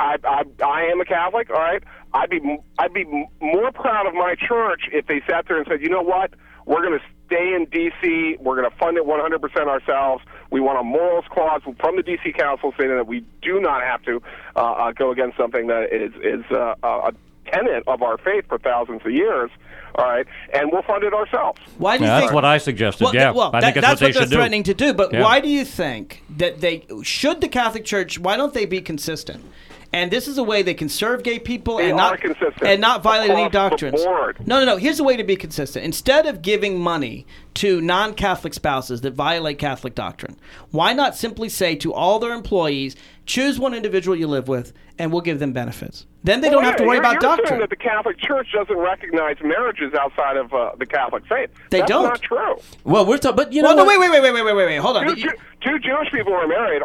I am a Catholic. All right, I'd be more proud of my church if they sat there and said, you know what, we're going to stay in D.C. We're going to fund it 100% ourselves. We want a morals clause from the D.C. Council saying that we do not have to go against something that is a tenet of our faith for thousands of years, all right, and we'll fund it ourselves. Why do you think that's what I suggested? Well, I think that's what they're threatening to do. But Yeah. why do you think that should the Catholic Church? Why don't they be consistent? And this is a way they can serve gay people and not violate any doctrines. No. Here's a way to be consistent. Instead of giving money to non-Catholic spouses that violate Catholic doctrine, why not simply say to all their employees, Choose one individual you live with, and we'll give them benefits. Then they don't have to worry about you're doctrine. saying that the Catholic Church doesn't recognize marriages outside of the Catholic faith. They don't. That's not true. Well, we're talking, but you Well, know, no, wait. Hold on. Two Jewish people are married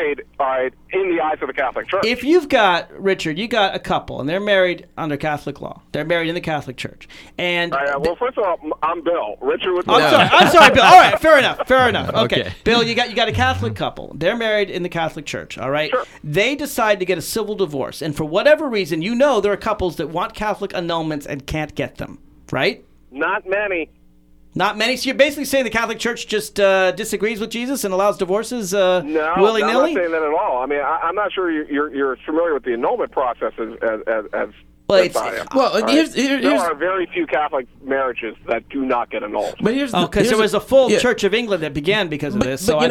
in the eyes of the Catholic Church. If you've got, Richard, you got a couple, and they're married under Catholic law. They're married in the Catholic Church. And well, first of all, I'm Bill. Richard would. I'm sorry, Bill. All right, fair enough. Okay. Okay. Bill, you got a Catholic couple. They're married in the Catholic Church, all right? Sure. They decide to get a civil divorce, and for whatever reason, you know there are couples that want Catholic annulments and can't get them, right? Not many. Not many. So you're basically saying the Catholic Church just disagrees with Jesus and allows divorces willy-nilly? No, I'm not saying that at all. I mean, I'm not sure you're familiar with the annulment process as Well, there are very few Catholic marriages that do not get annulled. But because there was a full Church of England that began because of this. So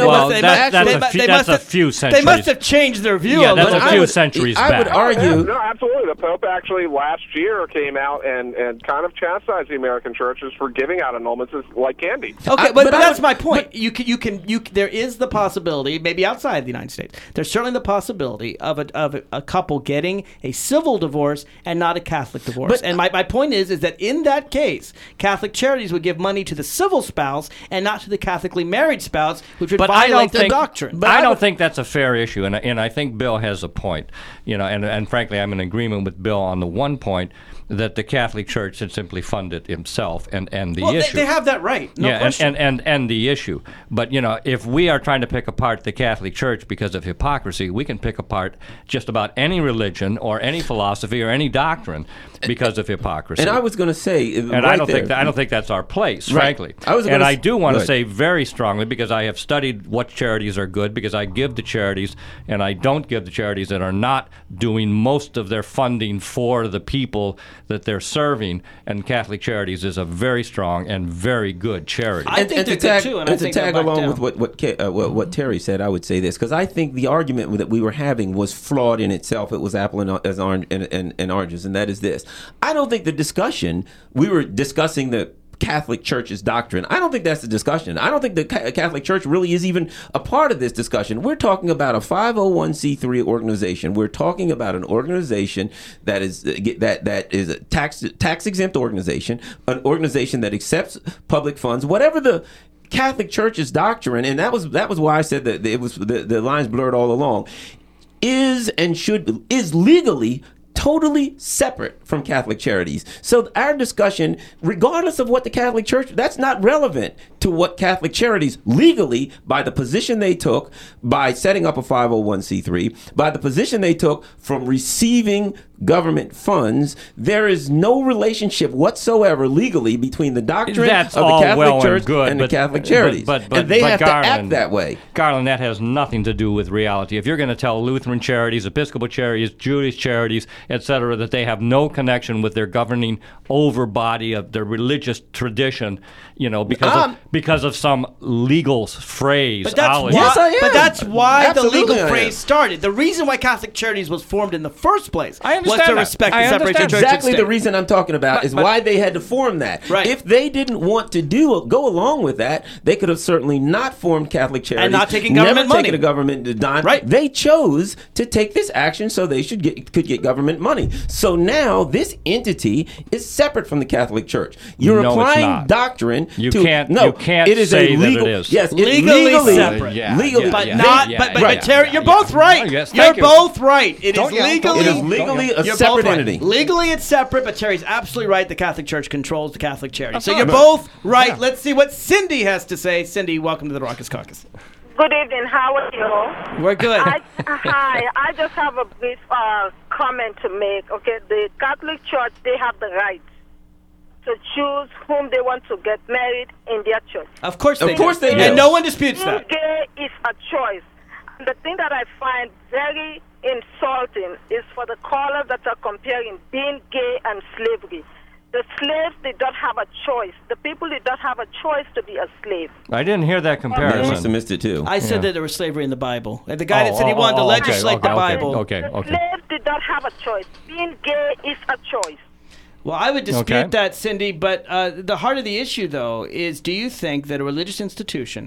that's a few centuries. They must have changed their view. Yeah, that's a few centuries back. I would argue. No, absolutely. The Pope actually last year came out and kind of chastised the American churches for giving out annulments like candy. Okay, but that's my point. There is the possibility, maybe outside the United States, there's certainly the possibility of a couple getting a civil divorce and not a Catholic divorce. And my point is that in that case, Catholic Charities would give money to the civil spouse and not to the Catholically married spouse, which would violate the doctrine. But I don't think that's a fair issue, and I think Bill has a point. And frankly, I'm in agreement with Bill on the one point that the Catholic Church should simply fund it himself and the issue. They have that right. No question. And the issue. But if we are trying to pick apart the Catholic Church because of hypocrisy, we can pick apart just about any religion or any philosophy or any doctrine because of hypocrisy. And I was going to say, I don't think that's our place, frankly. I do want to say very strongly, because I have studied what charities are good, because I give the charities and I don't give the charities that are not doing most of their funding for the people that they're serving, and Catholic Charities is a very strong and very good charity. I think they're good too, and I think to tag along with what Terry said, I would say this, because I think the argument that we were having was flawed in itself. It was apple and oranges, and that is this. I don't think the discussion, we were discussing the Catholic Church's doctrine. I don't think that's the discussion. I don't think the Catholic Church really is even a part of this discussion. We're talking about a 501c3 organization. We're talking about an organization that is a tax exempt organization, an organization that accepts public funds, whatever the Catholic Church's doctrine, and that was why I said that it was the lines blurred all along, is legally totally separate from Catholic Charities. So our discussion, regardless of what the Catholic Church, that's not relevant to what Catholic Charities legally, by the position they took, by setting up a 501c3, by the position they took from receiving government funds, there is no relationship whatsoever legally between the doctrine of the Catholic Church and the Catholic Charities. And they have to act that way. Garland, that has nothing to do with reality. If you're going to tell Lutheran charities, Episcopal charities, Jewish charities, etc., that they have no connection with their governing overbody of their religious tradition, because of some legal phrase. But that's why the legal phrase started. The reason why Catholic Charities was formed in the first place was to respect the separation of church and state. Exactly the reason I'm talking about is why they had to form that. Right. If they didn't want to go along with that, they could have certainly not formed Catholic Charities and not taking government money. Never taken a government dime. Right. They chose to take this action so they could get government money. So now this entity is separate from the Catholic Church. You're applying doctrine. You can't it is say a legal, that it is. Yes, legally separate. Legally, but Terry, you're both right. You're both right. It is legally a separate entity. Legally, it's separate, but Terry's absolutely right. The Catholic Church controls the Catholic Charities. So you're both right. Yeah. Let's see what Cindy has to say. Cindy, welcome to the Raucous Caucus. Good evening. How are you? We're good. Hi. I just have a brief comment to make. Okay, the Catholic Church, they have the right to choose whom they want to get married in their church. Of course they do. And no one disputes that. Gay is a choice. And the thing that I find very insulting is for the callers that are comparing being gay and slavery. The slaves did not have a choice. The people did not have a choice to be a slave. I didn't hear that comparison. I must have missed it too. I said that there was slavery in the Bible. And the guy that said he wanted to legislate the Bible. Okay. Slaves did not have a choice. Being gay is a choice. Well, I would dispute that, Cindy, but the heart of the issue, though, is do you think that a religious institution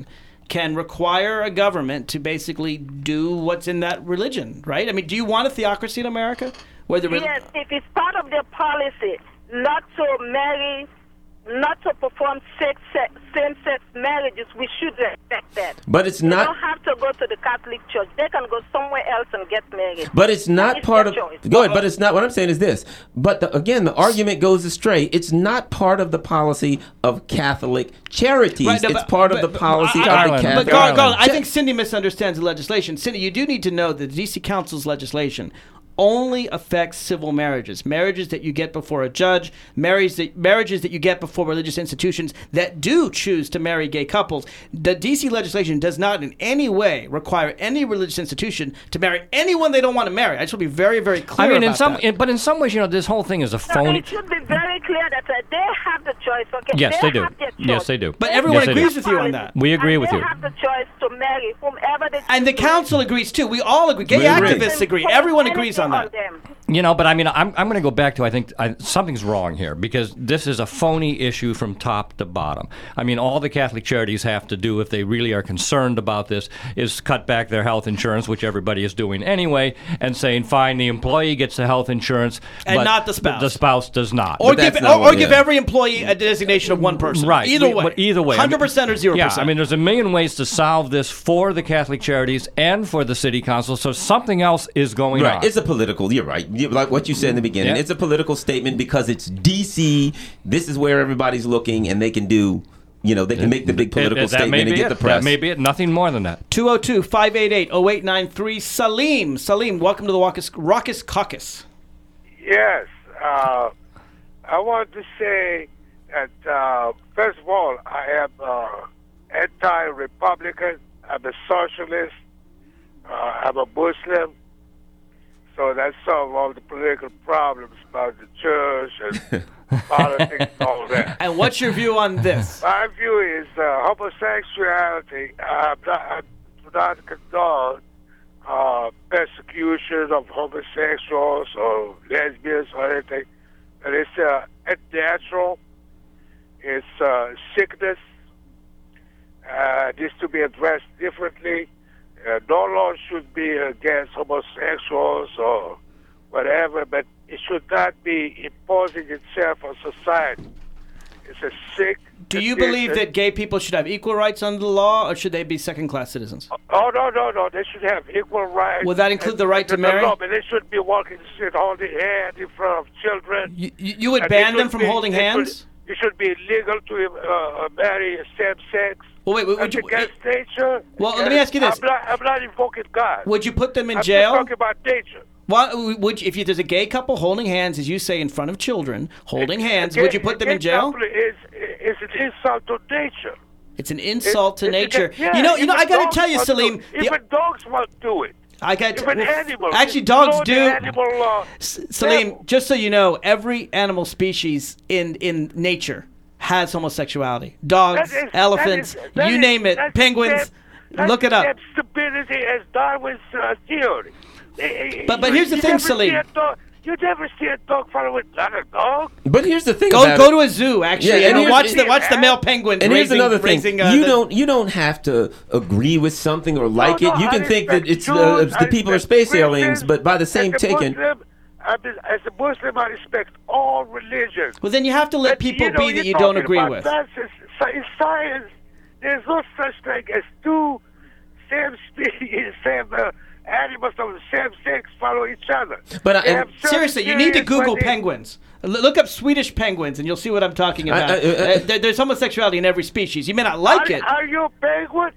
can require a government to basically do what's in that religion, right? I mean, do you want a theocracy in America? Where the yes, if it's part of their policy not to marry, not to perform same-sex marriages, we should respect that. But it's not. They don't have to go to the Catholic Church. They can go somewhere else and get married. But it's not part of. Choice. Go ahead. But it's not. What I'm saying is this. But again, the argument goes astray. It's not part of the policy of Catholic charities. Right, no, it's part of the policy of the Catholic. But Garland, I think Cindy misunderstands the legislation. Cindy, you do need to know that the D.C. Council's legislation only affects civil marriages that you get before a judge, marriages that you get before religious institutions that do choose to marry gay couples. The D.C. legislation does not in any way require any religious institution to marry anyone they don't want to marry. I just want to be very, very clear. I mean, but in some ways, this whole thing is a phony. It should be very clear that they have the choice. Okay? Yes, they do. Yes, they do. But everyone agrees with you on that. We agree with you. They have the choice to marry whomever they choose. And the council agrees too. We all agree. Gay activists agree. Everyone agrees on that. But I mean, I'm going to go back to, I think something's wrong here, because this is a phony issue from top to bottom. I mean, all the Catholic charities have to do, if they really are concerned about this, is cut back their health insurance, which everybody is doing anyway, and saying, fine, the employee gets the health insurance, and but not the spouse. The spouse does not. Or give every employee a designation of one person. Right. Either way. But either way. 100% or 0%. Yeah, I mean, there's a million ways to solve this for the Catholic charities and for the city council, so something else is going on. It's a political, you're right. Like what you said in the beginning, it's a political statement because it's D.C. This is where everybody's looking, and they can do, they can make the big political statement and get the press. That may be it. Nothing more than that. 202-588-0893. Salim, welcome to the Raucous Caucus. Yes. I want to say that, first of all, I am anti-Republican. I'm a socialist. I'm a Muslim. So that solves all the political problems about the church and politics and all that. And what's your view on this? My view is homosexuality. I do not condone persecution of homosexuals or lesbians or anything. But it's unnatural. It's sickness. It needs to be addressed differently. No law should be against homosexuals or whatever, but it should not be imposing itself on society. It's a sick. Do you believe that gay people should have equal rights under the law, or should they be second-class citizens? Oh, no. They should have equal rights. Will that include the right to marry? No, but they shouldn't be walking the street holding hands in front of children. You would ban them from holding hands? It should be illegal to marry same-sex. Well, wait, would you? Against nature. Well, let me ask you this: I'm not invoking God. Would you put them in jail? I'm talking about nature. Well, if there's a gay couple holding hands, as you say, in front of children, holding hands, would you put them in jail? It's an insult to nature. It's an insult to nature. Yeah, you know. I got to tell you, Salim. Even dogs won't do it. Animals. Actually, dogs do. Salim, Yeah. just so you know, every animal species in nature has homosexuality. Dogs, elephants, you name it, penguins. Look it up. That's stupidity as Darwin's theory. But here's the thing, Salim. You never see a dog following another dog. But here's the thing. Go to a zoo, actually, and watch the male penguins. And here's another thing: you don't have to agree with something or like it. You can think that it's the people are space aliens, but by the same token. As a Muslim, I respect all religions. Well, then you have to let people be that you don't agree with. In science, there's no such thing as two same species, same animals of the same sex follow each other. But seriously, you need to Google penguins. Look up Swedish penguins, and you'll see what I'm talking about. There's homosexuality in every species. You may not like it. Are you a penguin?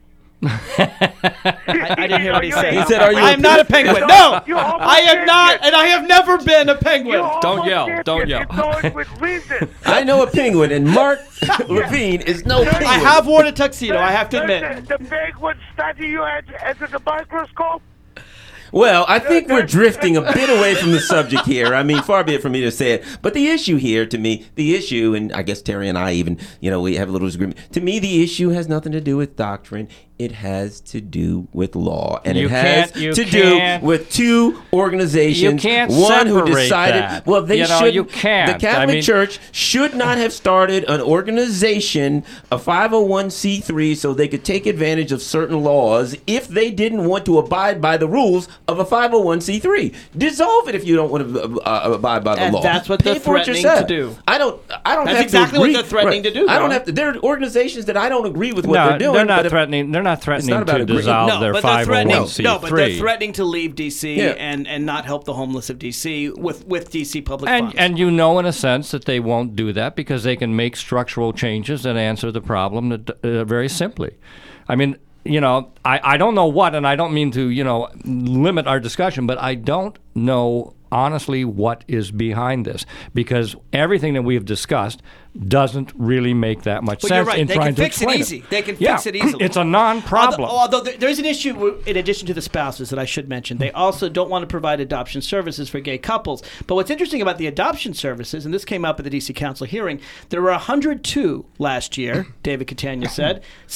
I didn't hear what he said. He said, "Are you?" I am not a penguin. No, I am not, and I have never been a penguin. Don't yell! Don't yell! I know a penguin, and Mark Levine is no penguin. I have worn a tuxedo. I have to admit. The penguin study you under the microscope. Well, I think we're drifting a bit away from the subject here. I mean, far be it from me to say it. But the issue here, to me, and I guess Terry and I even, we have a little disagreement. To me, the issue has nothing to do with doctrine. It has to do with law, and You it has can't- to do with two organizations. You can't one who separate decided, that. well, they You know, should. you can't. The Catholic I mean- Church should not have started an organization, a 501c3, so they could take advantage of certain laws if they didn't want to abide by the rules of a 501c3. Dissolve it if you don't want to abide by the And law. that's what they're Pay for it threatening yourself. to do. I don't That's have exactly to what agree. they're threatening to do, I don't Ron. have to. There are organizations that I don't agree with what No, they're doing. they're not but if- threatening. They're not It's threatening not about to agreeing. dissolve their but they're threatening. 501c3. No, but they're threatening to leave D.C. Yeah. and not help the homeless of D.C. with D.C. public And funds. and you know, in a sense, that they won't do that because they can make structural changes and answer the problem that, very simply. I mean, you know, I don't know what, and I don't mean to, you know, limit our discussion, but I don't know honestly what is behind this, because everything that we've discussed doesn't really make that much Well, sense you're right. in They trying can to fix it explain easy. They can Yeah, fix it easily. It's a non-problem. Although there's an issue in addition to the spouses that I should mention. They also don't want to provide adoption services for gay couples. But what's interesting about the adoption services, and this came up at the D.C. Council hearing, there were 102 last year, David Catania said.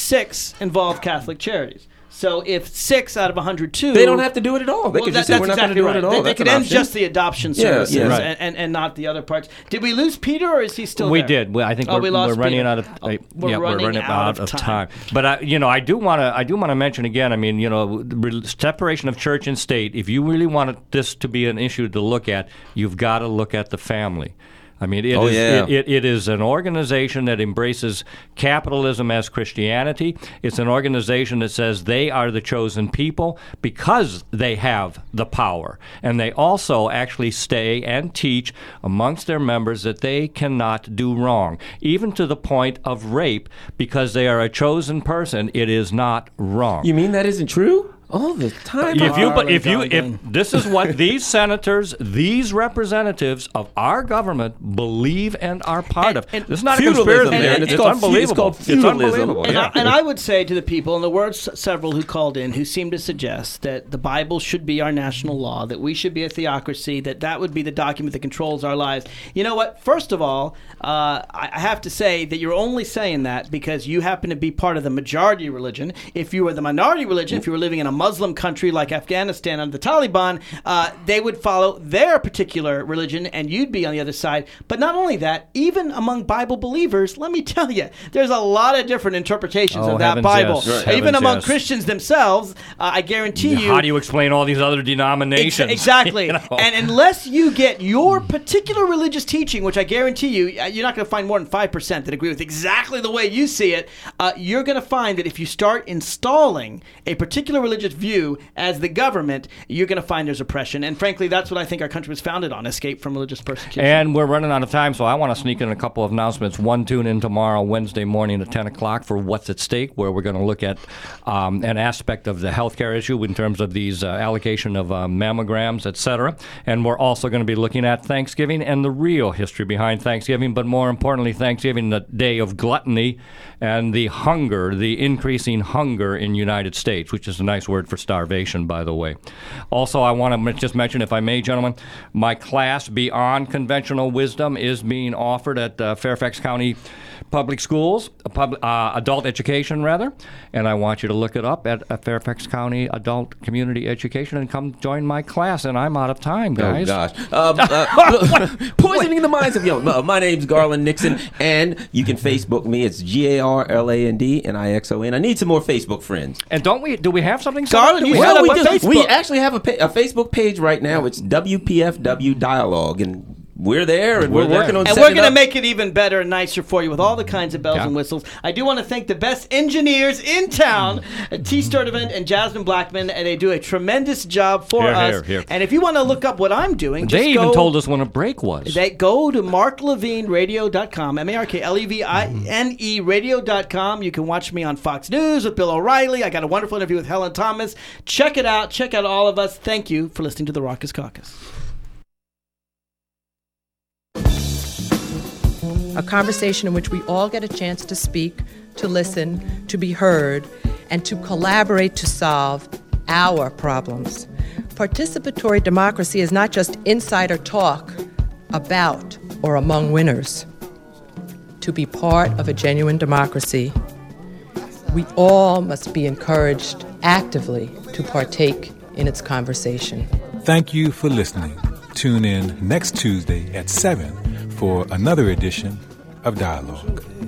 6 involved Catholic charities. So if 6 out of 102... They don't have to do it at all. They could just say, that's we're not going to exactly do right. it at all. They That's could an end option. just the adoption Yeah, services yeah. Right. and not the other parts. Did we lose Peter, or is he still We there? did. I think we we're lost running Peter. out of We're running out of time. But you know, I do want to mention again. I mean, you know, the separation of church and state. If you really want this to be an issue to look at, you've got to look at the family. I mean, it is an organization that embraces capitalism as Christianity. It's an organization that says they are the chosen people because they have the power. And they also actually stay and teach amongst their members that they cannot do wrong, even to the point of rape, because they are a chosen person. It is not wrong. You mean that isn't true? All the time. If this is what these senators, these representatives of our government believe and are part of, this is not a conspiracy. It's unbelievable. It's called feudalism. It's unbelievable. And I would say to the people, and there were several who called in who seemed to suggest that the Bible should be our national law, that we should be a theocracy, that would be the document that controls our lives. You know what? First of all, I have to say that you're only saying that because you happen to be part of the majority religion. If you were the minority religion, if you were living in a Muslim country like Afghanistan under the Taliban, they would follow their particular religion and you'd be on the other side. But not only that, even among Bible believers, let me tell you, there's a lot of different interpretations of that Bible. Yes. Even among Christians themselves, I guarantee you. How do you explain all these other denominations? Exactly. You know? And unless you get your particular religious teaching, which I guarantee you, you're not going to find more than 5% that agree with exactly the way you see it, you're going to find that if you start installing a particular religious view as the government, you're going to find there's oppression. And frankly, that's what I think our country was founded on, escape from religious persecution. And we're running out of time, so I want to sneak in a couple of announcements. One, tune in tomorrow, Wednesday morning at 10 o'clock for What's at Stake, where we're going to look at an aspect of the healthcare issue in terms of these allocation of mammograms, etc. And we're also going to be looking at Thanksgiving and the real history behind Thanksgiving, but more importantly, Thanksgiving, the day of gluttony and the hunger, the increasing hunger in the United States, which is a nice word for starvation, by the way. Also, I want to just mention, if I may, gentlemen, my class Beyond Conventional Wisdom is being offered at Fairfax County Public Schools, adult education, rather. And I want you to look it up at Fairfax County Adult Community Education and come join my class. And I'm out of time, guys. Oh, gosh. Poisoning the minds of young. My name's Garland Nixon, and you can Facebook me. It's GarlandNixon. I need some more Facebook friends. And do we have something? Garland, we actually have a Facebook page right now. It's WPFW Dialogue, and we're there, and we're working on. And we're going to make it even better and nicer for you with all the kinds of bells and whistles. I do want to thank the best engineers in town, T. Sturdivant and Jasmine Blackman, and they do a tremendous job for us. Here. And if you want to look up what I'm doing, they even told us when a break was. They go to marklevineradio.com, MarkLevine radio.com. You can watch me on Fox News with Bill O'Reilly. I got a wonderful interview with Helen Thomas. Check it out. Check out all of us. Thank you for listening to the Raucous Caucus. A conversation in which we all get a chance to speak, to listen, to be heard, and to collaborate to solve our problems. Participatory democracy is not just insider talk about or among winners. To be part of a genuine democracy, We all must be encouraged actively to partake in its conversation. Thank you for listening. Tune in next Tuesday at 7 for another edition of Dialogue.